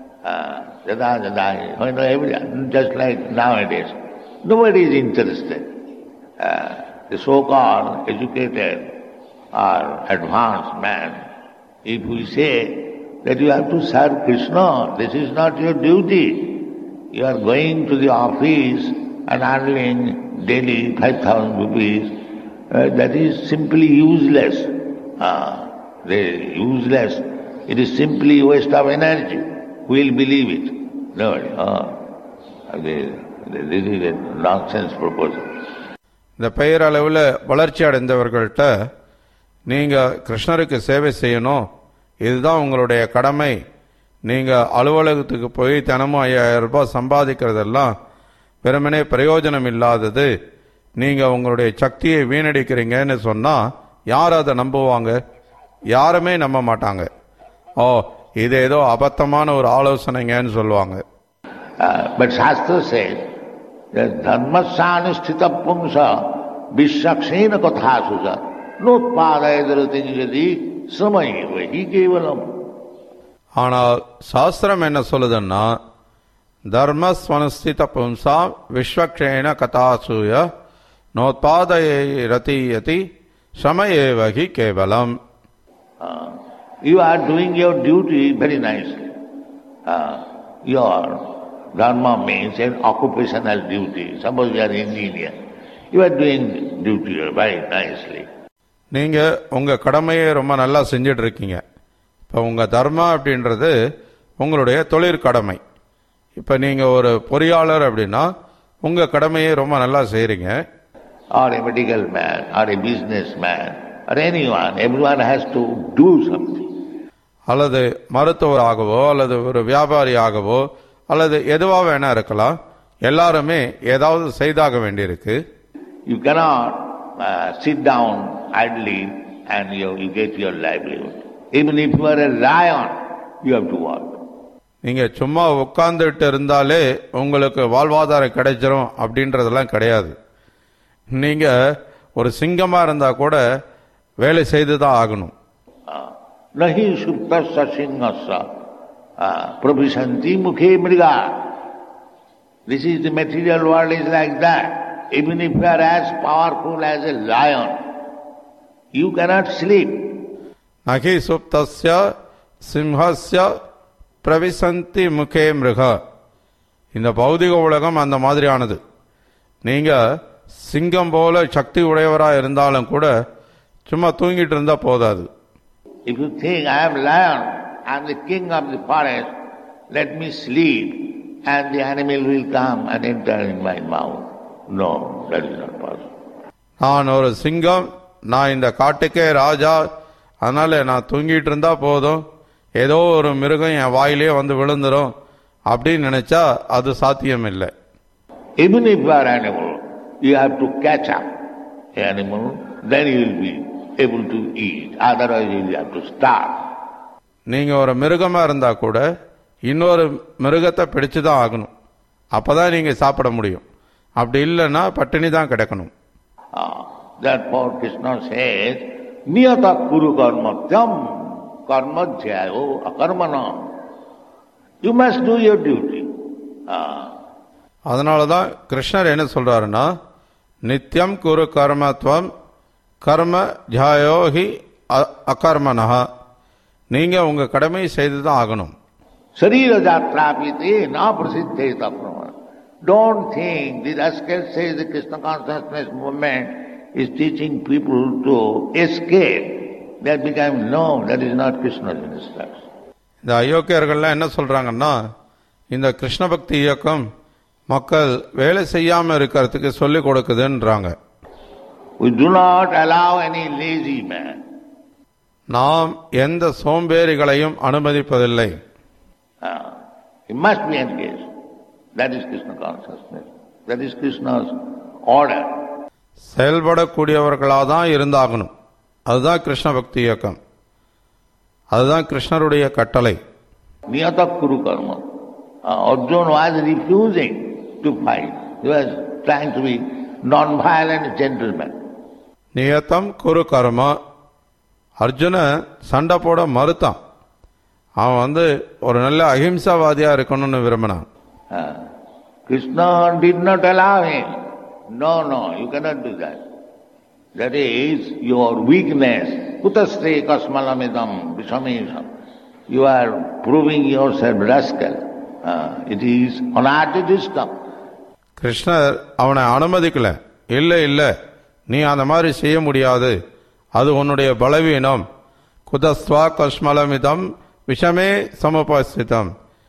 Just like nowadays, nobody is interested. The so-called educated or advanced man, if we say that you have to serve Krishna, this is not your duty. You are going to the office and earning daily 5,000 rupees. That is simply useless. Useless. It is simply waste of energy. Who will believe it? Nobody. This is a nonsense proposal. இந்த பெயரளவில் வளர்ச்சி அடைந்தவர்கள்ட்ட நீங்கள் கிருஷ்ணருக்கு சேவை செய்யணும், இதுதான் உங்களுடைய கடமை, நீங்கள் அலுவலகத்துக்கு போய் தினமும் 5000 ரூபாய் சம்பாதிக்கிறதெல்லாம் வெறுமனே பிரயோஜனம் இல்லாதது, நீங்கள் உங்களுடைய சக்தியை வீணடிக்கிறீங்கன்னு சொன்னால் யார் அதை நம்புவாங்க? யாருமே நம்ப மாட்டாங்க. ஓ, இது ஏதோ அபத்தமான ஒரு ஆலோசனைங்கன்னு சொல்லுவாங்க. But Shastra says that dharmasyanushthita pumsa vishakshena kathasuja notpadayadaratinjadi samayevahi kevalam. ஆனால் சாஸ்திரம் என்ன சொல்லுதுன்னா, தர்மஸ்வனுஷ்டித பும்சா விஸ்வக்ஷேன கதாசூய நோத்பாதயதி சமயேவகி கேவலம். You are doing your duty very nicely. Your dharma means an occupational duty. Suppose you are an engineer. You are doing duty very nicely. நீங்க உங்க கடமையை ரொம்ப நல்லா செஞ்சுட்டு இருக்கீங்க. இப்போ உங்க தர்மா அப்படின்றது உங்களுடைய தொழிற்கடமை. இப்போ நீங்க ஒரு பொறியாளர் அப்படின்னா உங்க கடமையை ரொம்ப நல்லா செய்றீங்க. Or a medical man, or a businessman, or anyone, everyone has to do something. அல்லது மருத்துவராகவோ அல்லது ஒரு வியாபாரியாகவோ அல்லது எதுவா வேணா இருக்கலாம், எல்லாருமே ஏதாவது செய்தாக வேண்டியிருக்கு. You cannot sit down idly and you get your livelihood. Even if you are a lion, you have to work. நீங்க சும்மா உட்கார்ந்துட்டு இருந்தாலே உங்களுக்கு வாழ்வாதாரம் கிடைச்சிரும் அப்படின்றதெல்லாம் கிடையாது. நீங்க ஒரு சிங்கமா இருந்தா கூட வேலை செய்துதான் ஆகணும். Nahi suptasya singhasya pravisanti mukhe mriga. This is the material world is like that. Even if you are as powerful as a lion, you cannot sleep. Nahi suptasya simhasya pravisanti mukhe mriga. இந்த பௌதிக உலகம் அந்த மாதிரியானது. நீங்க சிங்கம் போல சக்தி உடையவராக இருந்தாலும் கூட சும்மா தூங்கிட்டு இருந்தா போதாது. If you think I am lion, I am the king of the forest, let me sleep and the animal will come and enter in my mouth. No, that is not possible. நான் ஒரு சிங்கம், நான் இந்த காட்டுக்கே ராஜா, அதனால நான் தூங்கிட்டு இருந்தா போதும், ஏதோ ஒரு மிருகம் என் வாயிலே வந்து விழுந்துரும் அப்படின்னு நினைச்சா அது சாத்தியம் இல்லை. Even if you are animal, you have to catch up the animal, then you will be able to eat. Otherwise you will have to starve. நீங்க ஒரு மிருகமா இருந்தா கூட இன்னொரு மிருகத்தை பிடிச்சுதான் ஆகணும், அப்பதான் நீங்க சாப்பிட முடியும். அப்படி இல்லைன்னா பட்டினி தான் கிடக்கணும். Therefore Krishna says, niyata kuru karmatyam karmadhyayo akarmanam. You must do your duty. அதனாலதான் கிருஷ்ணர் என்ன சொல்றாருன்னா, நித்தியம் குரு கர்மத்வம் கர்ம ஜாயோஹி அகர்மனஹா. நீங்க உங்க கடமை செய்துதான் ஆகணும். Sarira jatrapite na prasiddhe tapramana. Don't think this ascet says the Krishna consciousness movement is teaching people to escape. That became no, that is not Krishna's instruction. இந்த அயோக்கியர்கள்லாம் என்ன சொல்றாங்கன்னா, இந்த கிருஷ்ண பக்தி இயக்கம் மக்கள் வேலை செய்யாம இருக்கிறதுக்கு சொல்லிக் கொடுக்குதுன்றாங்க. We do not allow any lazy man. நாம் எந்த சோம்பேறிகளையும் அனுமதிப்பதில்லை. He must be engaged. That is Krishna consciousness. That is Krishna's order. செயல்படக்கூடியவர்களாதான் இருந்தாகணும். அதுதான் கிருஷ்ண பக்தி இயக்கம். அதுதான் கிருஷ்ணருடைய கட்டளை. Niyata kuru karma. Arjuna was refusing to fight. He was trying to be non-violent gentleman. நியத்தம் குரு கர்மா. அர்ஜுன சண்டை போட மறுத்தான். அவன் ஒரு நல்ல அஹிம்சாவாதியா இருக்கணும்னு விரும்பினான். Krishna did not allow him. No, you cannot do that. That is your weakness. Kutasre kasmalamidam vishamesam. You are proving yourself rascal. It is anarthism. கிருஷ்ணர் அவனை அனுமதிக்கல. இல்ல நீ அந்த மாதிரி செய்ய முடியாது, அது உன்னுடைய பலவீனம். குதஸ்வா கஸ்மலமிதம் விஷமே சமபாசிதம்.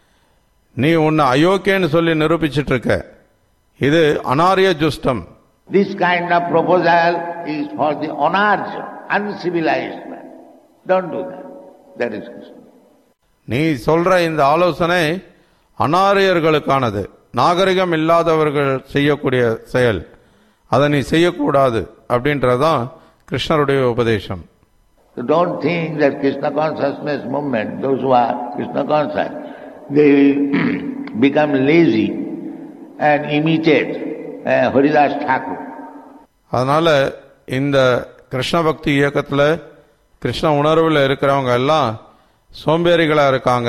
நீ உன்னை அயோக்கியன்னு சொல்லி நிரூபிச்சிட்டு இருக்க. இது அனாரிய ஜுஷ்டம். This kind of proposal is for the anarya, uncivilized man. Don't do that. That is Krishna. நீ சொல்ற இந்த ஆலோசனை அனாரியர்களுக்கானது, நாகரிகம் இல்லாதவர்கள் செய்யக்கூடிய செயல். அதை நீ செய்யக்கூடாது அப்படின்றதான் கிருஷ்ணருடைய உபதேசம். So don't think that Krishna consciousness movement, those who are Krishna conscious, they become lazy and imitate Haridas Thakur. அதனால இந்த கிருஷ்ண பக்தி இயக்கத்தில் கிருஷ்ண உணர்வில் இருக்கிறவங்க எல்லாம் சோம்பேறிகளா இருக்காங்க,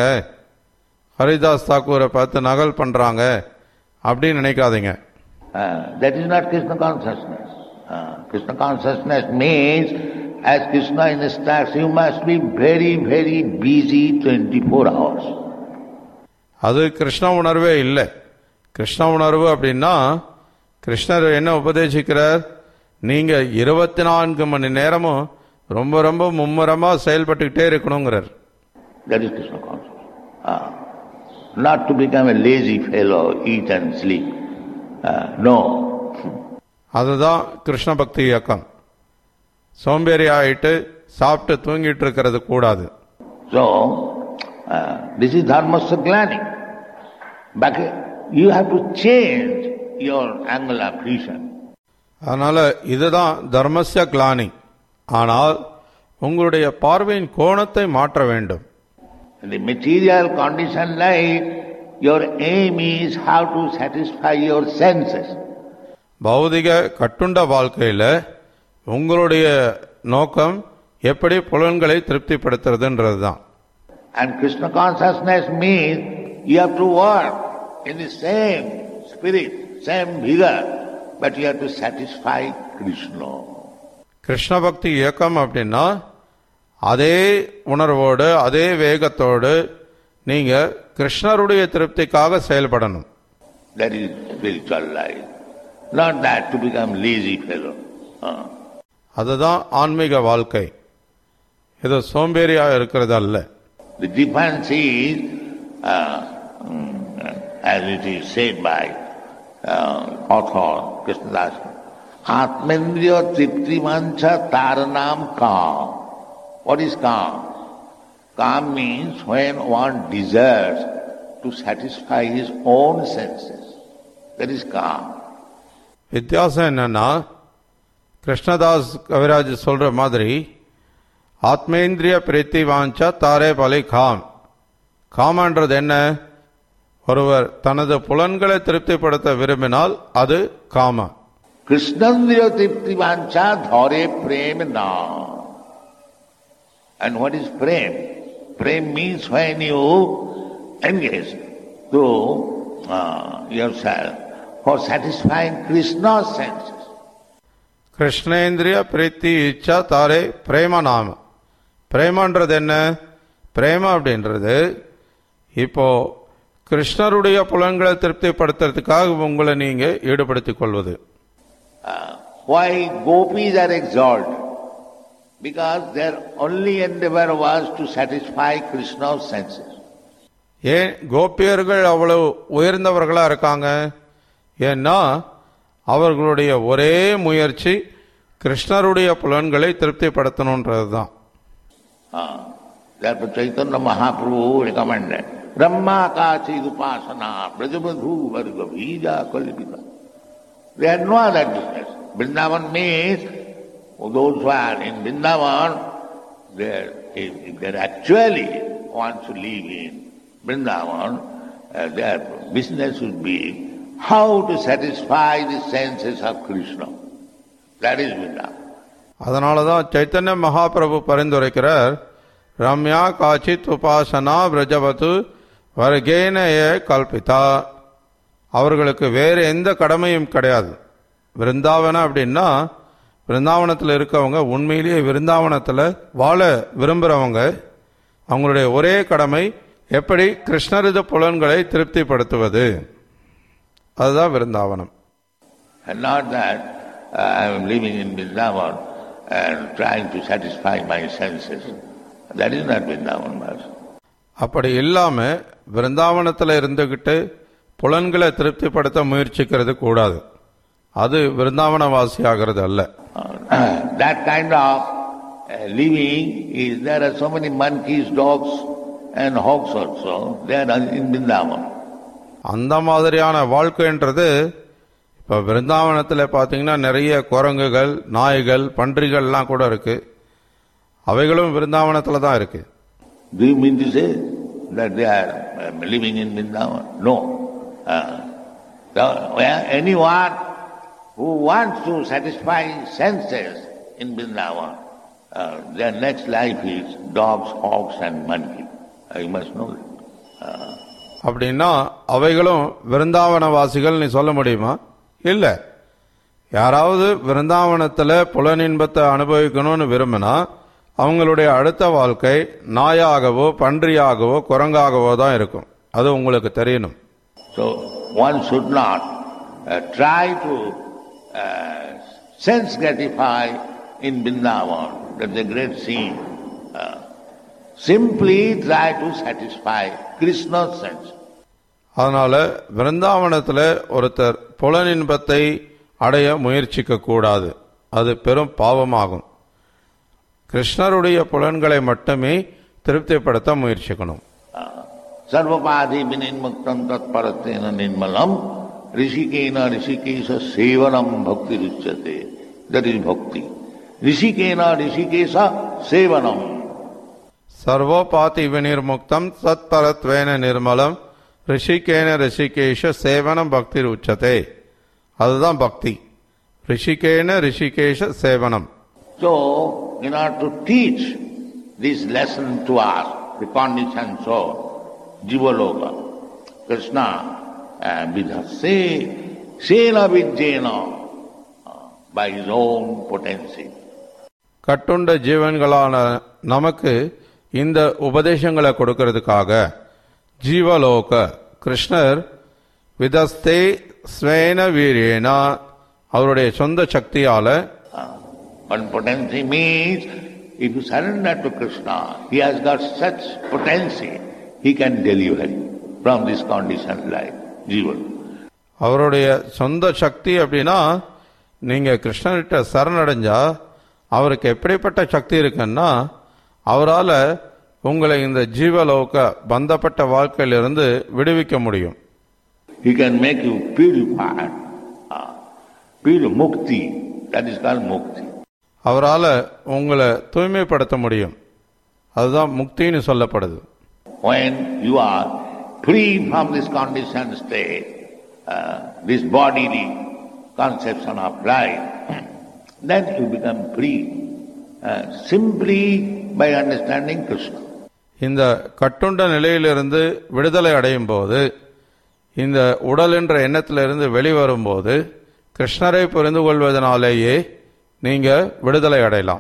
ஹரிதாஸ் தாக்கூரை பார்த்து நகல் பண்றாங்க அப்படின்னு நினைக்காதீங்க. That is not Krishna consciousness. Krishna consciousness means, as Krishna instructs, you must be very, very busy 24 hours. அது கிருஷ்ண உணர்வே இல்லை. கிருஷ்ண உணர்வு அப்படின்னா கிருஷ்ணர் என்ன உபதேசிக்கிறார்? நீங்க 24 மணி நேரமும் ரொம்ப ரொம்ப மும்முரமா செயல்பட்டுக்கிட்டே இருக்கணுங்கிறார். That is Krishna consciousness. Not to become a lazy fellow, eat and sleep. No. அதுதான் கிருஷ்ண பக்தி இயக்கம். சோம்பேறி ஆயிட்டு சாப்பிட்டு தூங்கிட்டு இருக்கிறது கூடாது. So, this is dharmasya glani. But you have to change your angle of vision. அதனால இதுதான் தர்மஸ்ய கிளானி. ஆனால் உங்களுடைய பார்வையின் கோணத்தை மாற்ற வேண்டும். In the material condition life, your aim is how to satisfy your senses. பௌதிக கட்டுண்ட வாழ்க்கையில உங்களுடைய நோக்கம் எப்படி புலன்களை திருப்திப்படுத்துறதுன்றதுதான். And Krishna consciousness means you have to work in the same spirit, same vigor, but you have to satisfy Krishna. Krishna பக்தி இயக்கம் அப்படின்னா அதே உணர்வோடு அதே வேகத்தோடு நீங்க கிருஷ்ணருடைய திருப்திக்காக செயல்படணும். That is spiritual life. Not that to become lazy fellow. அதுதான் ஆன்மீக வாழ்க்கை. ஏதோ சோம்பேறியா இருக்கிறது அல்ல. The difference is, as it is said by author Krishnadas, Atmendriya Tripti Mancha Taranam Kam. What is Kam? Kam means when one desires to satisfy his own senses. That is Kam. வித்தியாசம் என்னன்னா, கிருஷ்ணதாஸ் கவிராஜ் சொல்ற மாதிரி ஆத்மேந்திரிய பிரீத்தி வாஞ்சா தாரே பலை com. காமன்றது என்ன? ஒருவர் தனது புலன்களை திருப்திப்படுத்த விரும்பினால் அது காம. Krishnandriya Tripti Mancha Dhare Prem Na. And what is Prem? Prem means when you engage to yourself for satisfying Krishna's senses. கிருஷ்ணேந்திரிய பிரீத்தி இச்சா தாரே பிரேம நாம. பிரேமன்றது என்ன? பிரேம அப்படின்றது இப்போ கிருஷ்ணருடைய புலன்களை திருப்திப்படுத்துறதுக்காக உங்களை நீங்க ஈடுபடுத்திக் கொள்வது. Why gopis are exalted? Because their only endeavor was to satisfy Krishna's senses. ஏன் கோபியர்கள் அவ்வளவு உயர்ந்தவர்களா இருக்காங்க? ஏன்னா அவர்களுடைய ஒரே முயற்சி கிருஷ்ணருடைய புலன்களை திருப்திப்படுத்தணும்ன்றதுதான். Therefore Chaitanya Mahaprabhu recommended Brahmakachi Upasana Brajabadhu Varga Bija Kalipita. They had no other business. Vrindavan means those who are in Vrindavan, if they actually want to live in Vrindavan, their business would be how to satisfy the senses of Krishna. That is Vrindavan. அதனாலதான் சைத்தன்ய மகாபிரபு பரிந்துரைக்கிறார், ரம்யா காச்சித் உபாசனா பிரஜவது வர்கேனய கல்பிதா. அவர்களுக்கு வேறு எந்த கடமையும் கிடையாது. விருந்தாவனம் அப்படின்னா விருந்தாவனத்தில் இருக்கவங்க உண்மையிலேயே விருந்தாவனத்தில் வாழ விரும்புகிறவங்க, அவங்களுடைய ஒரே கடமை எப்படி கிருஷ்ணரித புலன்களை திருப்திப்படுத்துவது. அதுதான் விருந்தாவனம். And not that I am living in Vrindavan and trying to satisfy my senses. That is not Vrindavan. அப்படி இல்லாம விருந்தாவனத்தில் இருந்துகிட்டு புலன்களை திருப்திப்படுத்த முயற்சிக்கிறது கூடாது. அது விருந்தாவனவாசி ஆகிறது அல்ல. That kind of living is, there are so many monkeys, dogs and hogs also. They are in Vrindavan. அந்த மாதிரியான வாழ்க்கைன்றது இப்போ விருந்தாவனத்தில் பார்த்தீங்கன்னா நிறைய குரங்குகள், நாய்கள், பன்றிகள்லாம் கூட இருக்கு. அவைகளும் விருந்தாவனத்தில் தான் இருக்கு. Do you mean to say that they are living in Vrindavan? No. Anyone who wants to satisfy senses in Vrindavan, their next life is dogs, hogs and monkey. You must know that. அப்படின்னா அவைகளும் விருந்தாவனவாசிகள் நீ சொல்ல முடியுமா? இல்லை. யாராவது விருந்தாவனத்தில் புலனின்பத்தை அனுபவிக்கணும்னு விரும்பினா அவங்களுடைய அடுத்த வாழ்க்கை நாயாகவோ பன்றியாகவோ குரங்காகவோ தான் இருக்கும். அது உங்களுக்கு தெரியணும். So one should not try to sense gratify in Vrindavan. That's a great sin. Simply try to satisfy Krishna's sense. அதனால விருந்தாவனத்தில் ஒருத்தர் புலனின்பத்தை அடைய முயற்சிக்க கூடாது. அது பெரும் பாவமாகும். கிருஷ்ணருடைய புலன்களை மட்டுமே திருப்திப்படுத்த முயற்சிக்கணும். சர்வபாதி வினின்முக்தம் தத்பரத்தேன நிர்மலம் ரிஷிகேன ரிஷிகேஷ சேவனம் பக்தி ருச்சதே. தட் இஸ் பக்தி. ரிஷிகேன ரிஷிகேஷ சேவனம். சர்வோபாதி வினிர்முக்தம் தத்பரத்வேன நிர்மலம் ரிஷிகேன ரிஷிகேஷ சேவனம் பக்தி ருச்சதே. அதுதான் பக்தி. ரிஷிகேன Rishikesha சேவனம். So, in order to teach this lesson to us, the conditioned soul, Jivaloka, Krishna, vidhase, sena vidyena, by his own potency. கட்டுண்ட ஜீவன்களான நமக்கு இந்த உபதேசங்களை கொடுக்கிறதுக்காக ஜீவலோக கிருஷ்ணர் விதஸ்தே ஸ்வேன வீரேனா அவருடைய சொந்த சக்தியால. One potency means if you surrender to Krishna, he has got such potency, he can deliver you from this conditioned life, Jiva. அவருடைய சொந்த சக்தி அப்படின்னா நீங்க கிருஷ்ணர்கிட்ட சரணடைஞ்சா அவருக்கு எப்படிப்பட்ட சக்தி இருக்குன்னா அவரால் உங்களை இந்த ஜீவலோக பந்தப்பட்ட வாழ்க்கையிலிருந்து விடுவிக்க முடியும். He can make you purified, pure mukti, that is called mukti. அவரால் உங்களை தூய்மைப்படுத்த முடியும். அதுதான் முக்தின்னு சொல்லப்படுது. When you are free from this conditioned state, this bodily conception of life, then you become free simply by understanding Krishna. இந்த கட்டுண்ட நிலையிலிருந்து விடுதலை அடையும் போது, இந்த உடல் என்ற எண்ணத்திலிருந்து வெளிவரும்போது கிருஷ்ணரை புரிந்து கொள்வதனாலேயே நீங்க விடுதலை அடையலாம்.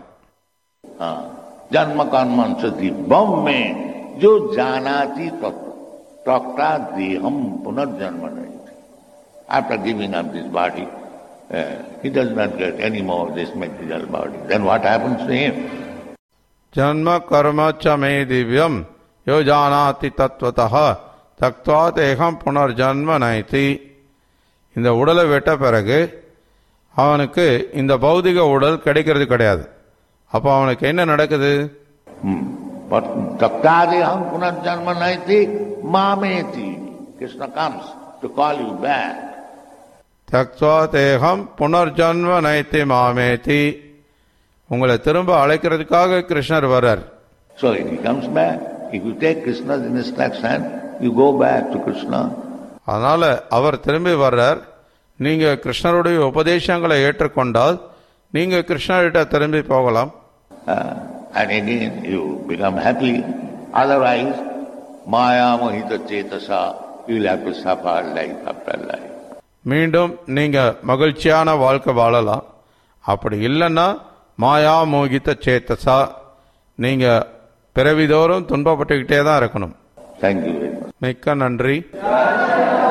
ஜன்ம கர்மன் சதி பம்மே ஜோ ஜானாதி தத்ரா தேஹம் புனர்ஜன்ம நஹி. After giving up this body, he does not get any more this material body. Then what happens to him? ஜன்ம கர்ம ச மே திவ்யம் யோ ஜானாதி தத்வதஹ தக்த்வா தேகம் புனர்ஜன்ம நைதி. இந்த உடலை விட்ட பிறகு அவனுக்கு இந்த பௌதிக உடல் கிடைக்கிறது கிடையாது. அப்போ அவனுக்கு என்ன நடக்குது? But Taktadeham punarjanma naiti mameti. Krishna comes to call you back. தக்த்வா தேகம் புனர்ஜன்ம நைத்தி மாமேதி. உங்களை திரும்ப அழைக்கிறதுக்காக கிருஷ்ணர் வர்றார். So he comes back. If you take Krishna's instruction, you go back to Krishna. அதனால அவர் திரும்பி வர்றார். நீங்க கிருஷ்ணருடைய உபதேசங்களை ஏற்றுக்கொண்டால் நீங்க கிருஷ்ணர்கிட்ட திரும்பி போகலாம். And again you become happy. Otherwise, maya mohita chetasa, you will have to suffer life after life. மீண்டும் நீங்க மகிழ்ச்சியான வாழ்க்கை வாழலாம். அப்படி இல்லைன்னா மாயா மோகித்த சேத்தசா, நீங்க பிறவிதோறும் துன்பப்பட்டுக்கிட்டே தான் இருக்கணும். Thank you very much. மிக்க நன்றி.